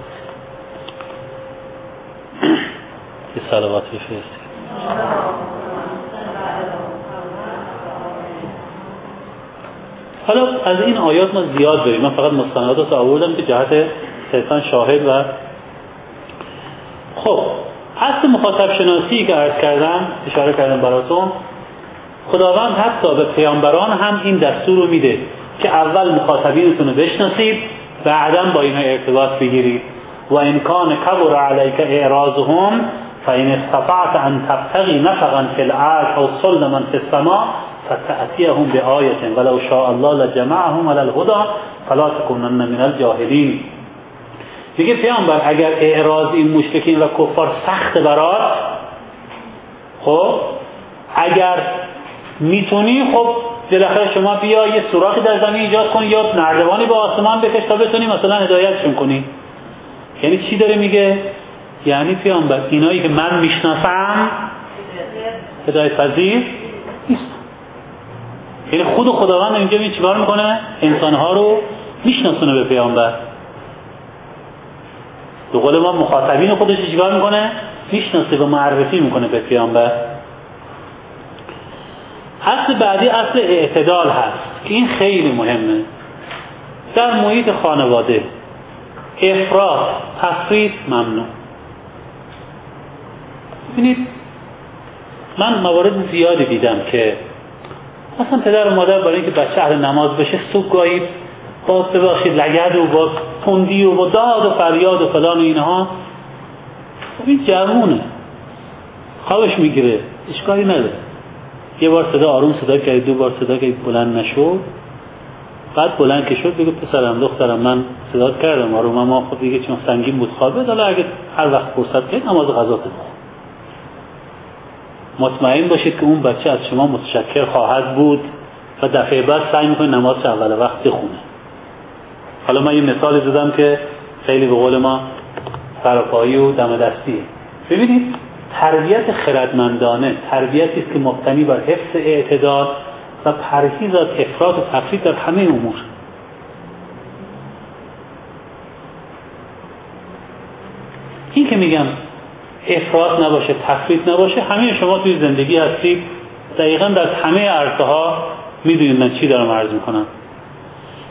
یه صلوات بفرستید. حالا از این آیات ما زیاد داریم، من فقط مستندات آوردم که جهت حسن شاهد. و خب اصل مخاطب شناسی که عرض کردم، اشاره کردم براتون، خداوند حتی به پیامبران هم این دستور رو میده که اول مخاطبینتون رو بشناسید، بعداً با اینها ارتباط بگیرید. و ان کان کبر علیک اعراضهم فان استطعت ان تبتغی نفقا فی الارض او سلما فی السماء فتأتیهم بآیة ولو شاء الله لجمعهم علی الهدى فلا تکونن من الجاهلین. دیگه پیامبر اگر اعراض این مشرکین و کفار سخت برات، خب اگر میتونی خب بالاخره شما بیا یه سوراخی در زمین ایجاد کن یا نردبانی با آسمان بکش تا بتونی مثلا هدایتشون کنی. یعنی چی داره میگه؟ یعنی پیامبر اینایی که من میشناسم هدایت پذیر نیست. یعنی خود خداوند اینجا می چیکار میکنه؟ انسانها رو میشناسونه به پیامبر. به قول ما مخاطبین خودش چیکار میکنه؟ میشناسه و معرفی میکنه به پیامبر. اصل بعدی اصل اعتدال هست که این خیلی مهمه. در محیط خانواده افراط، تفریط ممنوع. ببینید من موارد زیادی دیدم که مثلا پدر و مادر برای اینکه بچه اهل نماز بشه صبح گاهی با ببخشید لگد و با تندی و با داد و فریاد و فلان و اینها، خب این جوونه خوابش میگیره، اشکالی نداره. یه بار صدا آروم صدا کرد، دو بار صدا کرد بلند نشد، بعد بلند که شد بگه پسرم دخترم من صدا کردم آروم، اما خب دیگه چون سنگین بود خوابه، حالا اگه هر وقت فرصت کنید نماز غذا بخون. مطمئن باشید که اون بچه از شما متشکر خواهد بود و دفعه بعد سعی میکنه نماز اول وقت بخونه. حالا من یه مثال زدم که خیلی به قول ما سراپایی و دم دستیه. ببینید تربیت خردمندانه تربیتی است که مبتنی بر حفظ اعتدال و پرهیز از افراط و تفریط در همه امور. این که میگم افراط نباشه، تفریط نباشه، همه شما توی زندگی هستید دقیقاً در همه عرصه ها میدونید من چی دارم عرض میکنم.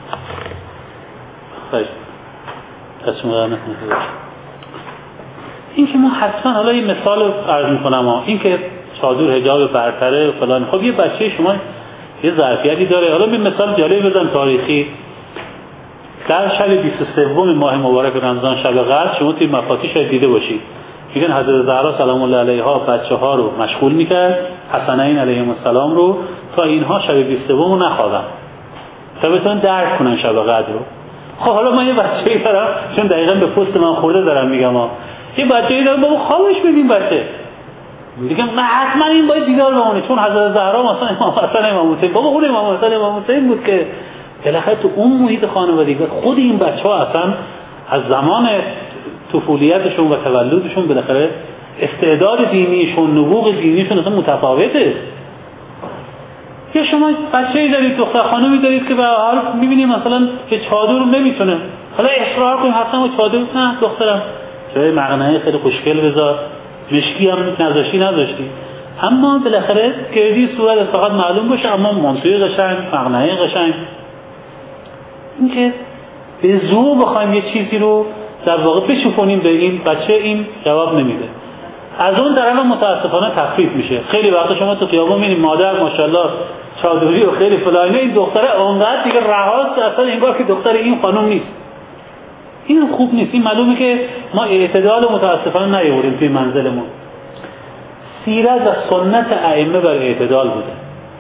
خیلی دست شما در نکنید. این که ما حتما، حالا یه مثال عرض میکنم ها، این که چادر حجاب برتره و فلان، خب یه بچه شما یه ظرفیتی داره. حالا یه مثال جالب بزنم تاریخی. در شب بیست و سه ماه مبارک رمضان، شب قدر، شما توی مفاتیح شاید دیده باشید، میگن حضرت زهرا سلام الله علیها بچه ها رو مشغول میکرد، حسنین علیهم السلام رو، تا اینها شب بیست و سه رو نخوابن تا بتونن درک کنن شب قدر رو. خب حالا من یه بچه‌ای دارم، چون دقیقاً به پست من خورده دارم میگم ها، یه بچه‌ای دارم بابا خوابش بدین بچه، میگم نه حتما این باید بیدار بمونه، چون حضرت زهرا مثلا امام حسن امام حسین، بابا اون امام حسن امام حسین بود که بالاخره تو اون محیط خانوادگی خود این بچه‌ها اصلا از زمان طفولیتشون و تولدشون بالاخره استعداد دینیشون، نبوغ دینیشون اصلا متفاوته. یا شما بچه‌ای دارید، دختر خانومی دارید که به هر حال می‌بینید مثلا که چادر رو نمیتونه، حالا اصرار کنیم حتما چادر نه دخترم جای مقنعه خیلی خوشگل بذار، مشکی هم نذاشتی نذاشتی، اما بالاخره گردی صورت فقط معلوم باشه، اما منطقه قشنگ، مقنعه قشنگ. این که به زور بخوایم یه چیزی رو در واقع بچپونیم به این بچه، این جواب نمیده. از اون طرف متاسفانه تفریط میشه. خیلی وقتا شما تو خیابون میبینید مادر ماشاءالله چادری و خیلی فلانه، این دختره اونقدر دیگه رهاست اصلا انگار که دختر این خانم نیست. این خوب نیست. این معلومه که ما اعتدال متاسفانه نیاوردیم توی منزلمون. سیرت و سنت ائمه بر اعتدال بوده.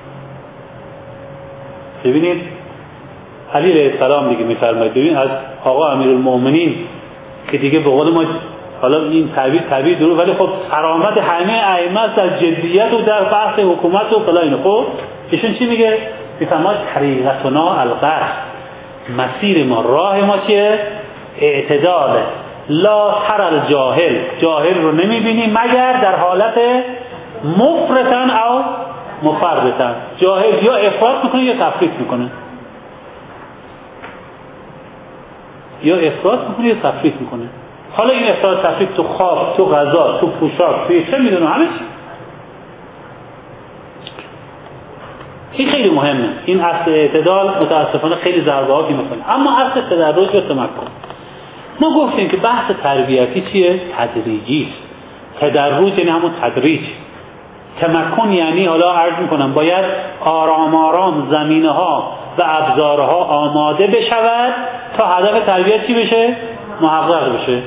ببینید علی علیه السلام دیگه میفرماید، ببین از آقا امیرالمومنین که دیگه به قول ما، حالا این تعبیر تعبیر درو، ولی خب کرامت همه ائمه است از جدیت و در بحث حکومت و فلان. خب ایشون چی میگه؟ میفرماید طریقتنا القصد، مسیر ما، راه ما چیه؟ اعتداله. لا تر الجاهل، جاهل رو نمیبینی مگر در حالت مفرطن او مفرطن. جاهل یا افراط میکنه یا تفریط میکنه، یا افراط میکنه یا تفریط میکنه. حالا این افراط تفریط تو خواب، تو غذا، تو پوشاک، توی چه میدونم همه چی. این خیلی مهمه. این اصل اعتدال متاسفانه خیلی ضربه‌هایی میکنه. اما اصل تدرج و تمکن، ما گفتیم که بحث تربیتی چیه؟ تدریجی است. تدرج یعنی همون تدریج. تمکن یعنی، حالا عرض میکنم، باید آرام آرام زمینه ها و ابزارها آماده بشود تا هدف تربیت چی بشه؟ محقق بشه.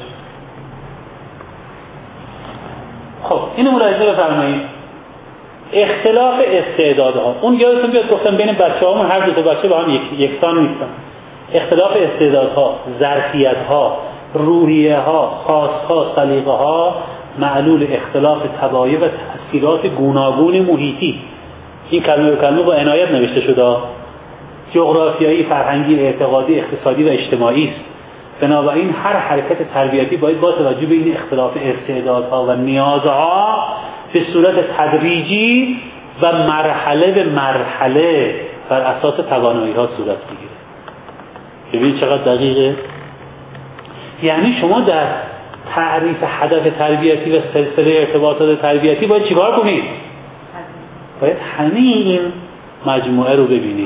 خب اینو ملاحظه بفرمایید. اختلاف استعدادها، اون یادتون بیاد گفتم بین بچه‌هامون هر دو تا بچه با هم یک یکسان نیستن. اختلاف استعدادها، ظرفیت‌ها، روحیه‌ها، خواست‌ها، سلیقه‌ها معلول اختلاف طبایع و تأثیرات گوناگون محیطی. این کلمه به کلمه با عنایت نوشته شده. جغرافیایی، فرهنگی، اعتقادی، اقتصادی و اجتماعی است. بنابراین هر حرکت تربیتی باید با توجه به این اختلاف استعدادها و نیازها به صورت تدریجی و مرحله به مرحله بر اساس توانایی‌ها صورت بگیره. ببین چقدر دقیقه. یعنی شما در تعریف هدف تربیتی و سلسله ارتباطات تربیتی باید چیکار کنید؟ باید همه این مجموعه رو ببینید.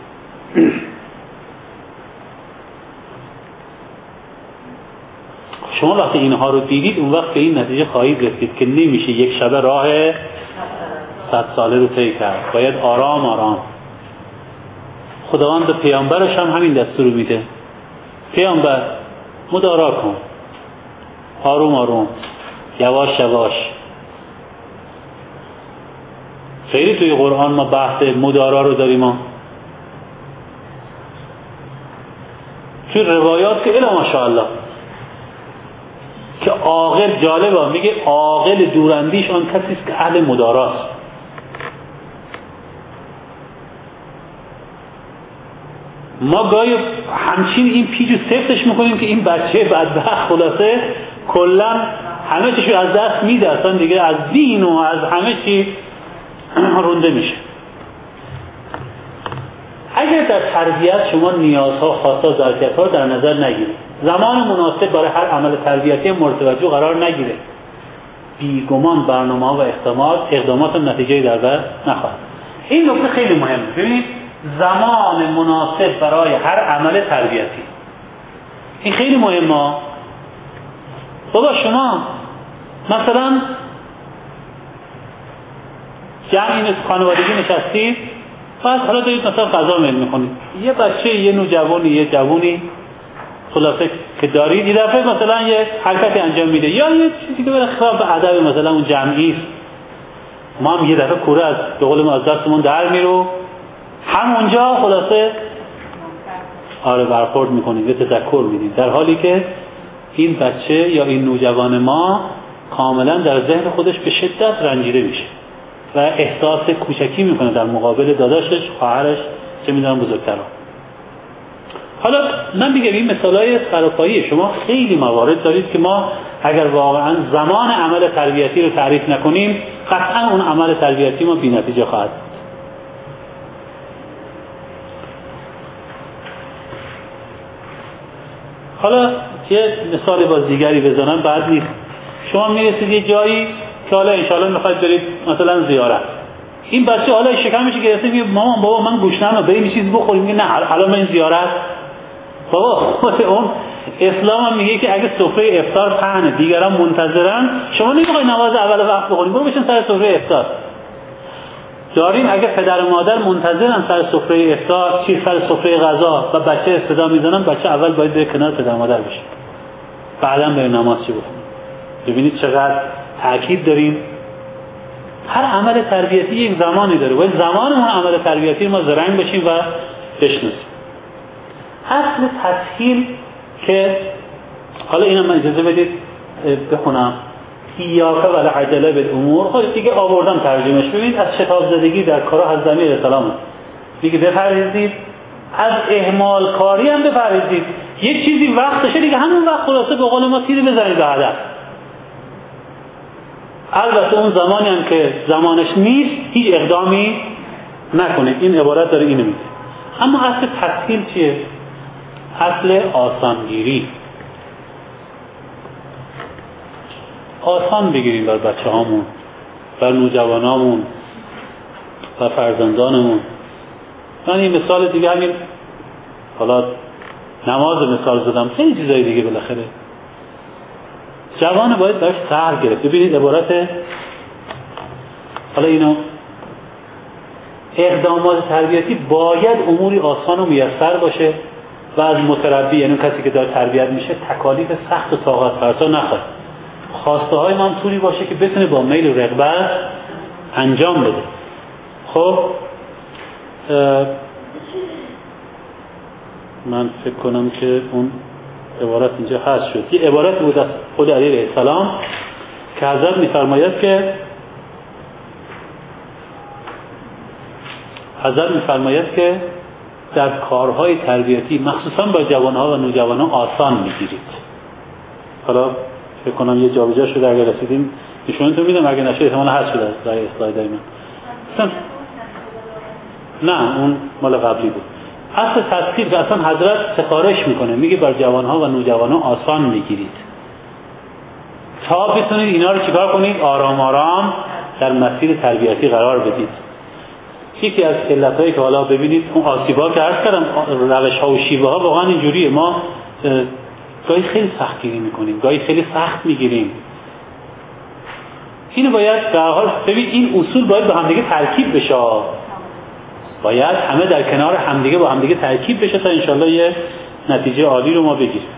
شما وقتی اینها رو دیدید اون وقت به این نتیجه خواهید رسید که نمیشه یک شبه راه صد ساله رو طی کرد. باید آرام آرام. خداوند به پیامبرش هم همین دستور رو میده. پیامبر مدارا کن، آروم آروم، یواش یواش. خیلی توی قرآن ما بحث مدارا رو داریم. ما توی روایات که الا ماشاءالله که عاقل، جالبه میگه عاقل دوراندیش آن کسی است که اهل مداراست. ما گاهی همچین این پیجو سفتش میکنیم که این بچه بدبخت خلاصه کلا همه چیشو از دست میده، اصلا دیگه از دین و از همه چی رونده میشه. اگر در تربیت شما نیازها، خواستها، ظرفیت‌ها رو در نظر نگیرید، زمان مناسب برای هر عمل تربیتی مورد توجه قرار نگیره، بیگمان برنامه‌ها و اقدامات اقدامات نتیجه‌ای در بر نخواهد. این نکته خیلی مهمه. ببینید زمان مناسب برای هر عمل تربیتی، این خیلی مهمه. بابا شما مثلا جمعی خانوادگی نشستید، بعد حالا دارید مثلا غذا میل میکنید، یه بچه، یه نوجوانی، یه جوونی خلاصه که دارید، یه دفعه مثلا یه حرکتی انجام میده یا یه چیزی که بره خلاف ادب مثلا اون جمعی است، ما هم یه دفعه کوره از به قول ما از دستمون در میرو، همونجا خلاصه آره برخورد میکنید، یه تذکر میدید، در حالی که این بچه یا این نوجوان ما کاملا در ذهن خودش به شدت رنجیده میشه و احساس کوچکی میکنه در مقابل داداشش، خواهرش، چه میدونم بزرگترها. حالا من میگم این مثالای سراپایی، شما خیلی موارد دارید که ما اگر واقعا زمان عمل تربیتی رو تعریف نکنیم قطعا اون عمل تربیتی ما بی نتیجه خواهد. حالا یه مثال باز دیگری بزنم بعد نیست. شما میرسید یه جایی که حالا انشاءالله میخواید برید مثلا زیارت، این بچه حالا شکمش گرفته میگه مامان بابا من گوشتم بریم یه چیز بخوریم، میگه نه الان من زیارت. بابا خود اون اسلام هم میگه که اگه سفره افطار پهنه دیگران منتظرن، شما نمیخوای نماز اول وقت بخوریم، برو بشین سر سفره افطار. داریم اگه پدر و مادر منتظرن سر سفره افطار، چی سر سفره غذا و بچه صدا میزنن، بچه اول باید به کنار پدر و مادر بشه، بعداً بره نماز چی بخونه. ببینید چقدر تاکید داریم. هر عمل تربیتی یک زمانی داره، باید زمان اون عمل تربیتی ما زرنگ باشیم و بشناسیم. اصل تسهیل که حالا اینم من اجازه بدید بخونم، ایاک و العجله بالامور، خود دیگه آوردم ترجمهش. ببینید از شتاب زدگی در کارها از ضمیر سلام میگه بپرهیزید، از اهمال کاری هم بپرهیزید. یک چیزی وقتشه دیگه همون وقت خلاصه به قول ما تیر بزنید به هدف. البته اون زمانی هم که زمانش نیست هیچ اقدامی نکنید. این عبارت داره اینو میگه. اما اصل تسهیل چیه؟ اصل آسانگیری. آسان بگیریم بر بچه هامون، بر نوجوانامون و فرزندانمون. من این مثال دیگه همین حالا نماز مثال زدم، خیلی چیزای دیگه بالاخره جوان باید برش سهل گرفت. ببینید عبارت حالا اینو اقدامات تربیتی باید اموری آسان و میسر باشه و از متربی، یعنی کسی که داره تربیت میشه، تکالیف سخت و طاقت فرسا نخواد. خواسته های من طوری باشه که بتونه با میل و رغبت انجام بده. خب من فکر کنم که اون عبارت اینجا هست شد. یه عبارت بود از خود علی علیه السلام که حضرت می‌فرماید که حضرت می‌فرماید که در کارهای تربیتی مخصوصا با جوانها و نوجوانان آسان میگیرید. حالا فکر کنم یه جابجا شده، اگر رسیدیم نشونتون میدم، اگه نشه احتمال هست شده در اسلایدای من. نه اون مال قبلی بود. اصل تسهیل که اصلا حضرت سفارش میکنه، میگه بر جوانها و نوجوانان آسان میگیرید تا بتونید اینا رو چیکار کنید؟ آرام آرام در مسیر تربیتی قرار بدید. یکی از علتایی که حالا ببینید اون آسیب‌ها که عرض کردم، روش‌ها و شیوه‌ها واقعا اینجوریه. ما گاهی خیلی سخت گیری میکنیم، گاهی خیلی سخت میگیریم. اینو باید در حال ببین این اصول باید با همدیگه ترکیب بشه، باید همه در کنار همدیگه با همدیگه ترکیب بشه تا انشالله یه نتیجه عالی رو ما بگیریم.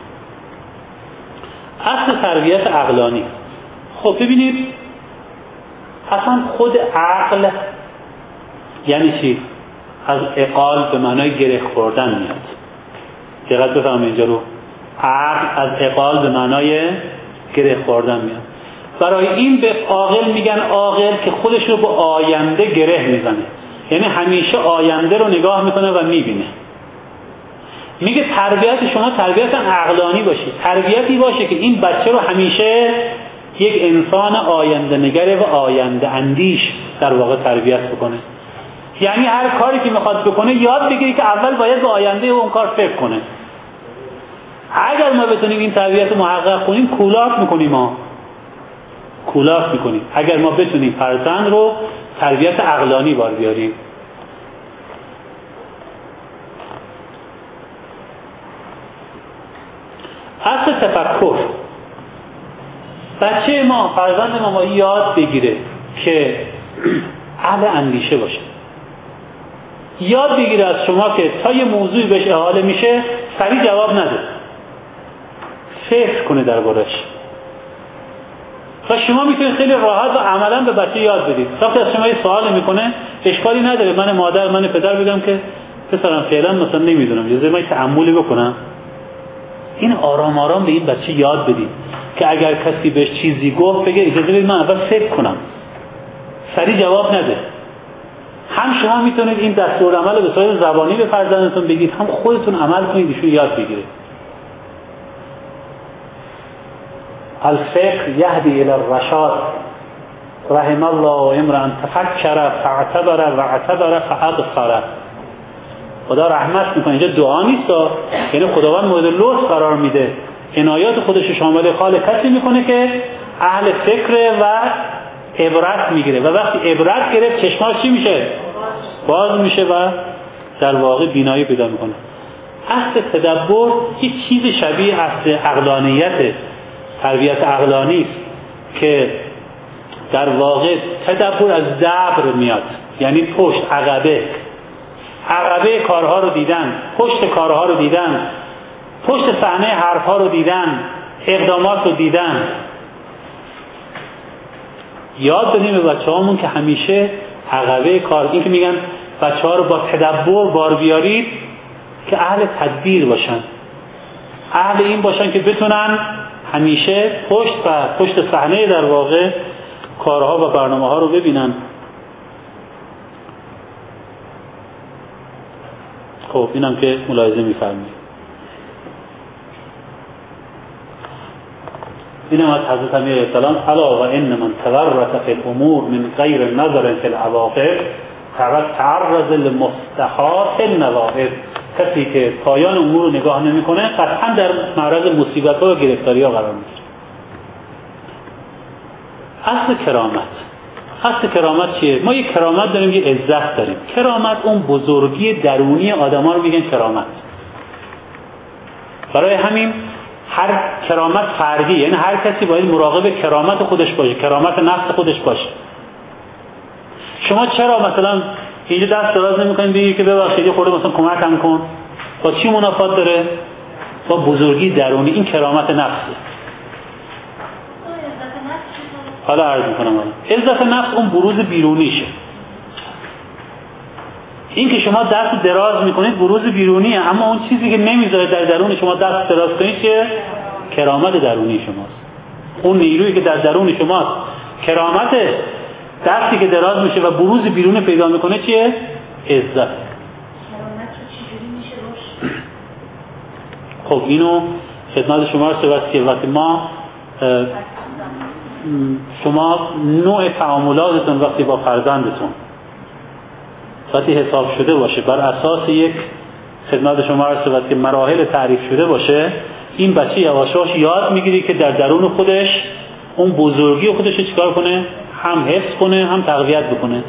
اصل تربیت عقلانی. خب ببینید اصلا خود عقل یعنی چی؟ از عقال به معنای گره خوردن میاد. دقت بفرمایید اینجا رو. عقل از عقال به معنای گره خوردن میاد. برای این به عاقل میگن عاقل که خودش رو به آینده گره میزنه، یعنی همیشه آینده رو نگاه میکنه و میبینه. میگه تربیت شما تربیت عقلانی باشه، تربیتی باشه که این بچه رو همیشه یک انسان آینده نگره و آینده اندیش در واقع تربیت بکنه. یعنی هر کاری که میخواد بکنه یاد بگیری که اول باید به آینده اون کار فکر کنه. اگر ما بتونیم این تربیت محقق کنیم کولاک میکنیم، ما کولاک میکنیم اگر ما بتونیم فرزند رو تربیت عقلانی بار بیاریم. اصل تفکر بچه ما، فرزند ما باید یاد بگیره که اهل اندیشه باشه. یاد بگیره از شما که تا یه موضوعی بهش احاله میشه سریع جواب نده، فکر کنه دربارش. و شما میتونید خیلی راحت و عملا به بچه یاد بدید. وقتی از شما یه سوال میکنه اشکالی نداره، من مادر من پدر بگم که پسرم فعلا مثلا نمیدونم، اجازه من تأملی بکنم. این آرام آرام به این بچه یاد بدید که اگر کسی بهش چیزی گفت بگه اجازه بدید من اول فکر کنم، سریع جواب نده. هم شما میتونید این دستورالعمل به صورت زبانی به فرزندتون بگید، هم خودتون عمل کنید ایشون یاد بگیره. الفقه یهدی الی الرشاد رحم الله امرا تفکر فاعتبر واعتبر فابصر. خدا رحمت میکنه. اینجا دعا نیست، یعنی خداوند مورد لطف قرار میده، عنایات خودش شامل حال کسی میکنه که اهل فکر و عبرت میگیره و وقتی عبرت گرفت چشماش چی میشه؟ باز میشه و در واقع بینایی پیدا میکنه. اصل تدبر هیچ چیز شبیه اصل عقلانیت، تربیت عقلانی است که در واقع تدبر از دبر میاد، یعنی پشت، عقبه عقبه کارها رو دیدن، پشت کارها رو دیدن، پشت صحنه حرفها رو دیدن، اقدامات رو دیدن. یاد بدیم به بچه هامون که همیشه عقبه کار، این که میگن بچه ها رو با تدبر بار بیارید، که اهل تدبیر باشن، اهل این باشن که بتونن همیشه پشت و پشت صحنه در واقع کارها و برنامه ها رو ببینن. خب اینم که ملاحظه می‌فرمایید. اینم از حضرت امیر علیه السلام: الا و ان من تورط فی الامور من غیر نظر فی العواقب تعرض لمستحات النواقب. کسی که پایان امور رو نگاه نمی‌کنه قطعا در معرض مصیبت‌ها و گرفتاری‌ها قرار می‌گیره. اصل کرامت، اصل کرامت چیه؟ ما یک کرامت داریم، یک عزت داریم. کرامت اون بزرگی درونی آدم‌ها رو میگن کرامت. برای همین هر کرامت فردی، یعنی هر کسی باید مراقب کرامت خودش باشه، کرامت نفس خودش باشه. شما چرا مثلا اینجا دست دراز نمی‌کنید بگید که ببخشید یه خورده مثلا کمکم کن؟ با چی منافات داره؟ با بزرگی درونی. این کرامت نفسه. حالا عرض میکنم. عزت نفس اون بروز بیرونیشه. این که شما دست دراز میکنید بروز بیرونیه، اما اون چیزی که نمیذاره در درون شما دست دراز کنید چیه؟ کرامت درونی شماست. اون نیرویی که در درون شماست، کرامت. دستی که دراز میشه و بروز بیرون پیدا میکنه چیه؟ عزت. خب اینو خدمت شما رو سواد که وقتی ما شما نوع تعاملاتتون وقتی با فرزندتون وقتی حساب شده باشه بر اساس یک خدمت شما رو سواد که مراحل تعریف شده باشه، این بچه یواشاش یاد میگیری که در درون خودش اون بزرگی خودش رو چیکار کنه؟ هم حفظ کنه هم تقویت بکنه.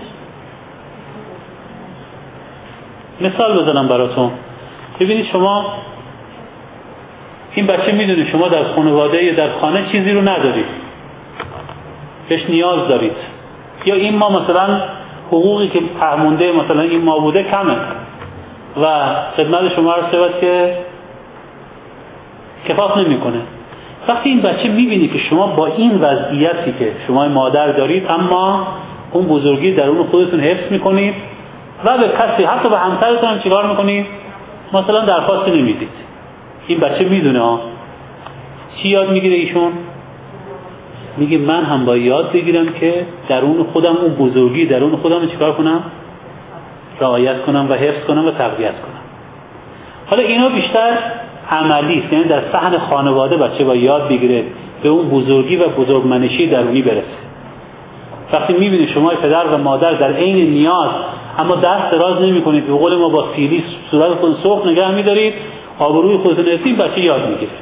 مثال بزنم براتون. ببینید شما این بچه میدونه شما در خانواده یا در خانه چیزی رو ندارید، بهش نیاز دارید، یا این ما مثلا حقوقی که فرمونده مثلا این ما بوده کمه و خدمت شما رو سواد که کفاف نمیکنه. وقتی این بچه میبینی که شما با این وضعیتی که شما مادر دارید اما اون بزرگی درون خودتون حفظ میکنید و به کسی حتی به همسرتون هم چیکار میکنید؟ مثلا درخواست نمیدید. این بچه میدونه ها چی یاد میگیره ایشون؟ میگه من هم باید یاد بگیرم که درون خودم اون بزرگی درون خودم چیکار کنم؟ رعایت کنم و حفظ کنم و تقویت کنم. حالا اینا بیشتر عملی است، یعنی در صحن خانواده بچه باید یاد بگیره به اون بزرگی و بزرگمنشی درونی برسه. وقتی میبینید شما پدر و مادر در عین نیاز اما دست دراز نمی‌کنید، به قول ما با سیلی صورتتون سرخ نگه می‌دارید، آبروی خودتون این بچه یاد میگیره.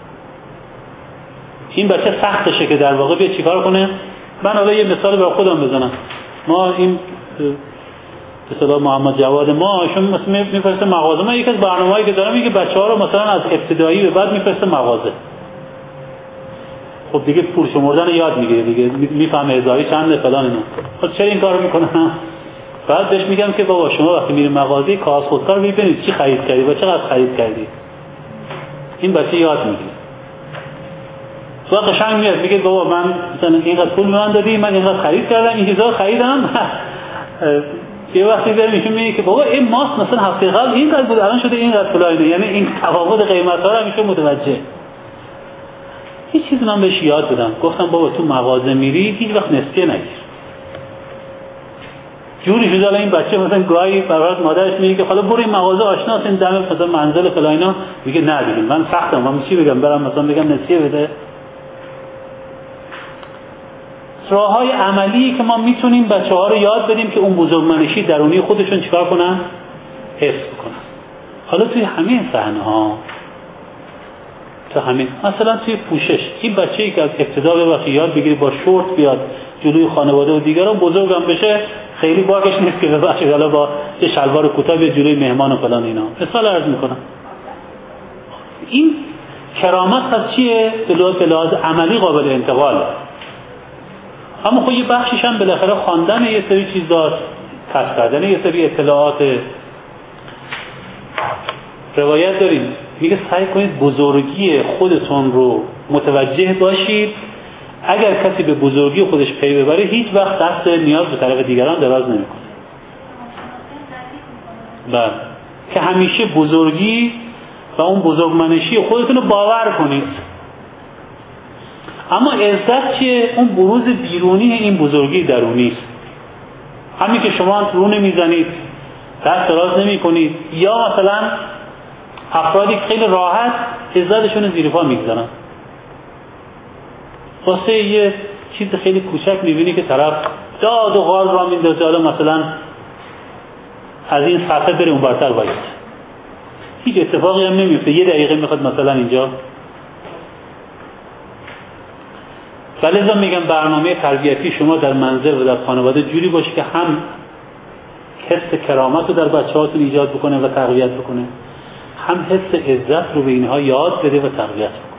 این بچه سختشه که در واقع بیا چیکار کنه. من حالا یه مثال برای خودم بزنم. ما این به اصطلاح محمد جواد ما ایشون مثلا میفرسته مغازه. من یکی از برنامه‌هایی که دارم میگه بچه‌ها رو مثلا از ابتدایی به بعد میفرسته مغازه. خب دیگه پول شمردن یاد میگیره دیگه، میفهمه هزاری چنده فلان اینا. خب چرا این کارو میکنم؟ بعد بهش میگم که بابا شما وقتی میری مغازه کاغذ خودکار ببینید چی خرید کردی و چقدر خرید کردی. این بچه یاد میگیره. تو قشنگ میاد میگه بابا من مثلا اینقدر پول من دادی، من اینقدر خرید کردم، این چیزا خریدم. یه وقتی بریم میشه میگه که بابا این ماست مثلا هفته قبل اینقدر بود الان شده اینقدر فلانه، یعنی این تفاوت قیمت‌ها رو میشه متوجه. یه چیزی من بهش یاد دادم، گفتم بابا تو مغازه میری هیچ وقت نسکه نگیر. جوری شده الان این بچه مثلا گاهی برات مادرش میگه که حالا برو این مغازه آشناس این دم مثلا منزل فلاینا، میگه نه دیگه من سختم، من چی بگم برام مثلا بگم نسکه بده. راههای عملی که ما میتونیم بچه‌ها رو یاد بدیم که اون بزرگمنشی درونی خودشون چیکار کنن؟ حفظ کنن. حالا توی همین صحنه‌ها، تو همین مثلا توی پوشش، این بچه‌ای که از ابتدا به وقتی یاد بگیره با شورت بیاد جلوی خانواده و دیگران، بزرگم بشه خیلی باگش نیست که ببخشید حالا با یه شلوار کوتاه بیاد جلوی مهمان و فلان اینا. مثال عرض میکنم. این کرامت از چیه؟ به لحاظ عملی قابل انتقاله. اما خب یه بخشش هم بالاخره خواندن یه سری چیزات، کسب کردن یه سری اطلاعات. روایت داریم میگه سعی کنید بزرگی خودتون رو متوجه باشید، اگر کسی به بزرگی خودش پی ببره هیچ وقت دست نیاز به طرف دیگران دراز نمیکنه. بله، که همیشه بزرگی و اون بزرگمنشی خودتون رو باور کنید. اما عزت چیه؟ اون بروز بیرونی این بزرگی درونی است. همین که شما رو نمیزنید، دست دراز نمی کنید، یا مثلا افرادی خیلی راحت عزتشون زیر پا میگذارن. واسه یه چیز خیلی کوچک میبینی که طرف داد و غال را میندازه، حالا مثلا از این سطح بره اون برتر باید، هیچ اتفاقی هم نمیفته، یه دقیقه میخواد مثلا اینجا. ولذا میگم برنامه تربیتی شما در منزل و در خانواده جوری باشه که هم حس کرامت رو در بچه‌هاتون ایجاد بکنه و تقویت بکنه، هم حس عزت رو به اینها یاد بده و تقویت بکنه.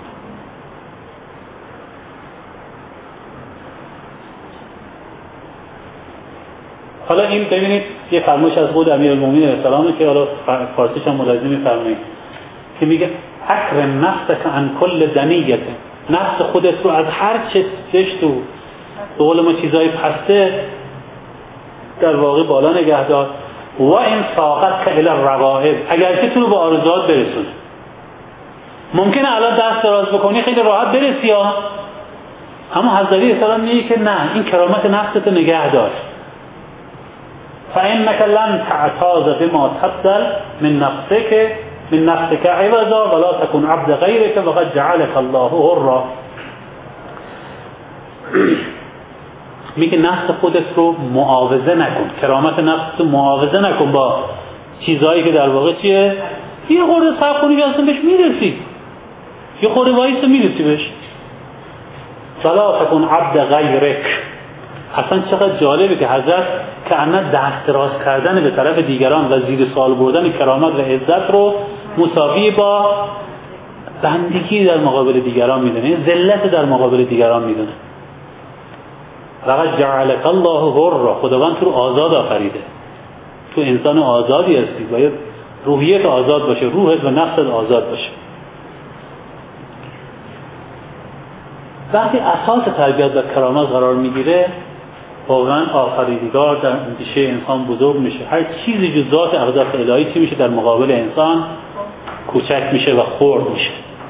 حالا این ببینید یه فرمایش از خود امیرالمومنین علیه السلام که حالا فارسیش هم ملازم می‌فرمایید که میگه اکرم نفسک عن کل دنیه، نفس خودت رو از هر چه زشت و به قول ما چیزای پسته در واقع بالا نگه دار. و این ساقت که الی الرغائب، اگر که تو رو به آرزوات برسونه. ممکنه الان دست دراز بکنی خیلی راحت برسی ها، اما حضرت اسلام میگه که نه، این کرامت نفست رو نگه دار. فإنك لن تعتاض بما تبذل من نفسك من نفسك عوضا ولا تكن عبد غيرك وقد جعلك الله حرا. میگه نفس خودت رو معاوضه نکن، کرامت نفس رو معاوضه نکن با چیزهایی که در واقع چیه؟ یه خورده صبر کنی اصلا بهش میرسی، یه خورده وایس میرسی بهش. ولا تكن عبد غيرك. اصلا چقدر جالبه که حضرت که انا دست دراز کردن به طرف دیگران و زیر سوال بردن کرامت و عزت رو مساوی با بندگی در مقابل دیگران میدونه، ذلت در مقابل دیگران میدونه. لقد جعلك الله حرا، خداوند تو رو آزاد آفریده، تو انسان آزادی هستی، باید روحیت آزاد باشه، روحت و نفست آزاد باشه. وقتی اساس تربیت و کرامت قرار میگیره، واقعا آفریدگار در اندیشه انسان بزرگ میشه. هر چیزی جز ذات اقدس الهی چی میشه در مقابل انسان؟ کوچک میشه و خرد میشه.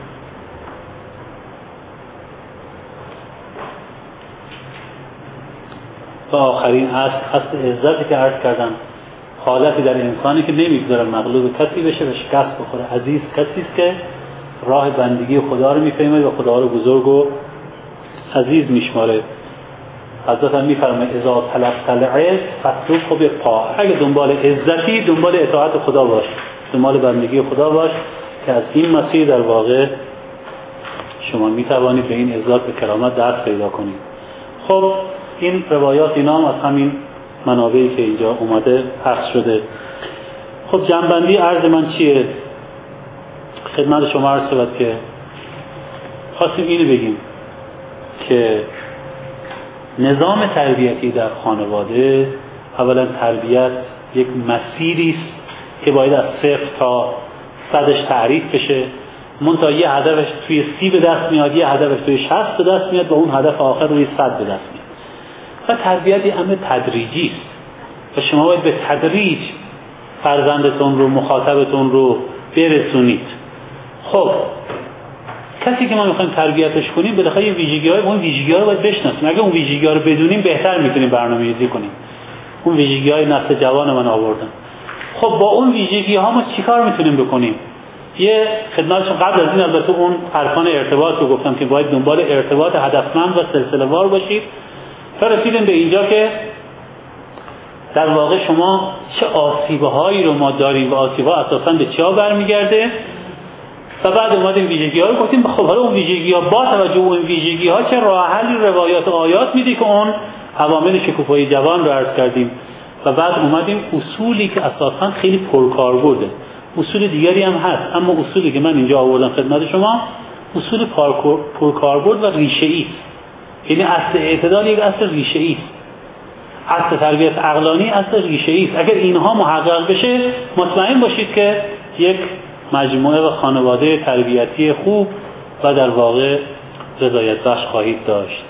و آخرین اصل اصل عزتی که عرض کردم، حالتی در انسانی که نمیگذاره مغلوب کسی بشه و شکست بخوره. عزیز کسی است که راه بندگی خدا رو میفهمه و خدا رو بزرگ و عزیز میشماره. حضرت هم میفرمه اذا طلبت العز فاطلبه بالطاعه، اگه دنبال عزتی دنبال اطاعت خدا باش، دنبال بندگی خدا باش، که از این مسیر در واقع شما میتوانید به این عزت و کرامت دست پیدا کنید. خب این روایات اینا هم از همین منابعی که اینجا اومده پخش شده. خب جنبندی عرض من چیه؟ خدمت شما عرض شد که خواستیم اینو بگیم که نظام تربیتی در خانواده اولا تربیت یک مسیری است که باید از صفر تا صدش تعریف بشه. منتها یه هدفش توی سی به دست میاد، یه هدفش توی شصت به دست میاد و اون هدف آخر روی صد به دست میاد. و تربیت امر تدریجی است و شما باید به تدریج فرزندتون رو، مخاطبتون رو برسونید. خب کسی که ما میخوایم تربیتش کنیم بالاخره یه ویژگی‌های اون ویژگی‌ها رو باید بشناسیم. اگه اون ویژگی‌ها رو بدونیم بهتر میتونیم برنامه‌ریزی کنیم. اون ویژگی‌های نسل جوان من آوردن. خب با اون ویژگی‌ها ما چیکار میتونیم بکنیم؟ یه خدمتشون قبل از این البته اون ارکان ارتباط رو گفتم که باید دنبال ارتباط هدفمند و سلسله‌وار باشید. تا رسیدیم به اینجا که در واقع شما چه آسیب‌هایی رو ما داریم و آسیب‌ها اساساً به چیا برمیگرده و بعد اومدیم ویژگی‌ها رو گفتیم. خب حالا اون ویژگی‌ها با توجه به اون ویژگی‌ها چه راه حلی روایات و آیات میده که اون عوامل شکوفایی جوان رو عرض کردیم و بعد اومدیم اصولی که اساساً خیلی پرکاربرده. اصول دیگری هم هست اما اصولی که من اینجا آوردم خدمت شما اصول پرکاربرد و ریشه‌ای است. یعنی اصل اعتدال یک اصل ریشه‌ای است. اصل تربیت عقلانی اصل ریشه‌ای است. اگر اینها محقق بشه مطمئن باشید که یک مجموعه و خانواده تربیتی خوب و در واقع رضایت بخش خواهید داشت.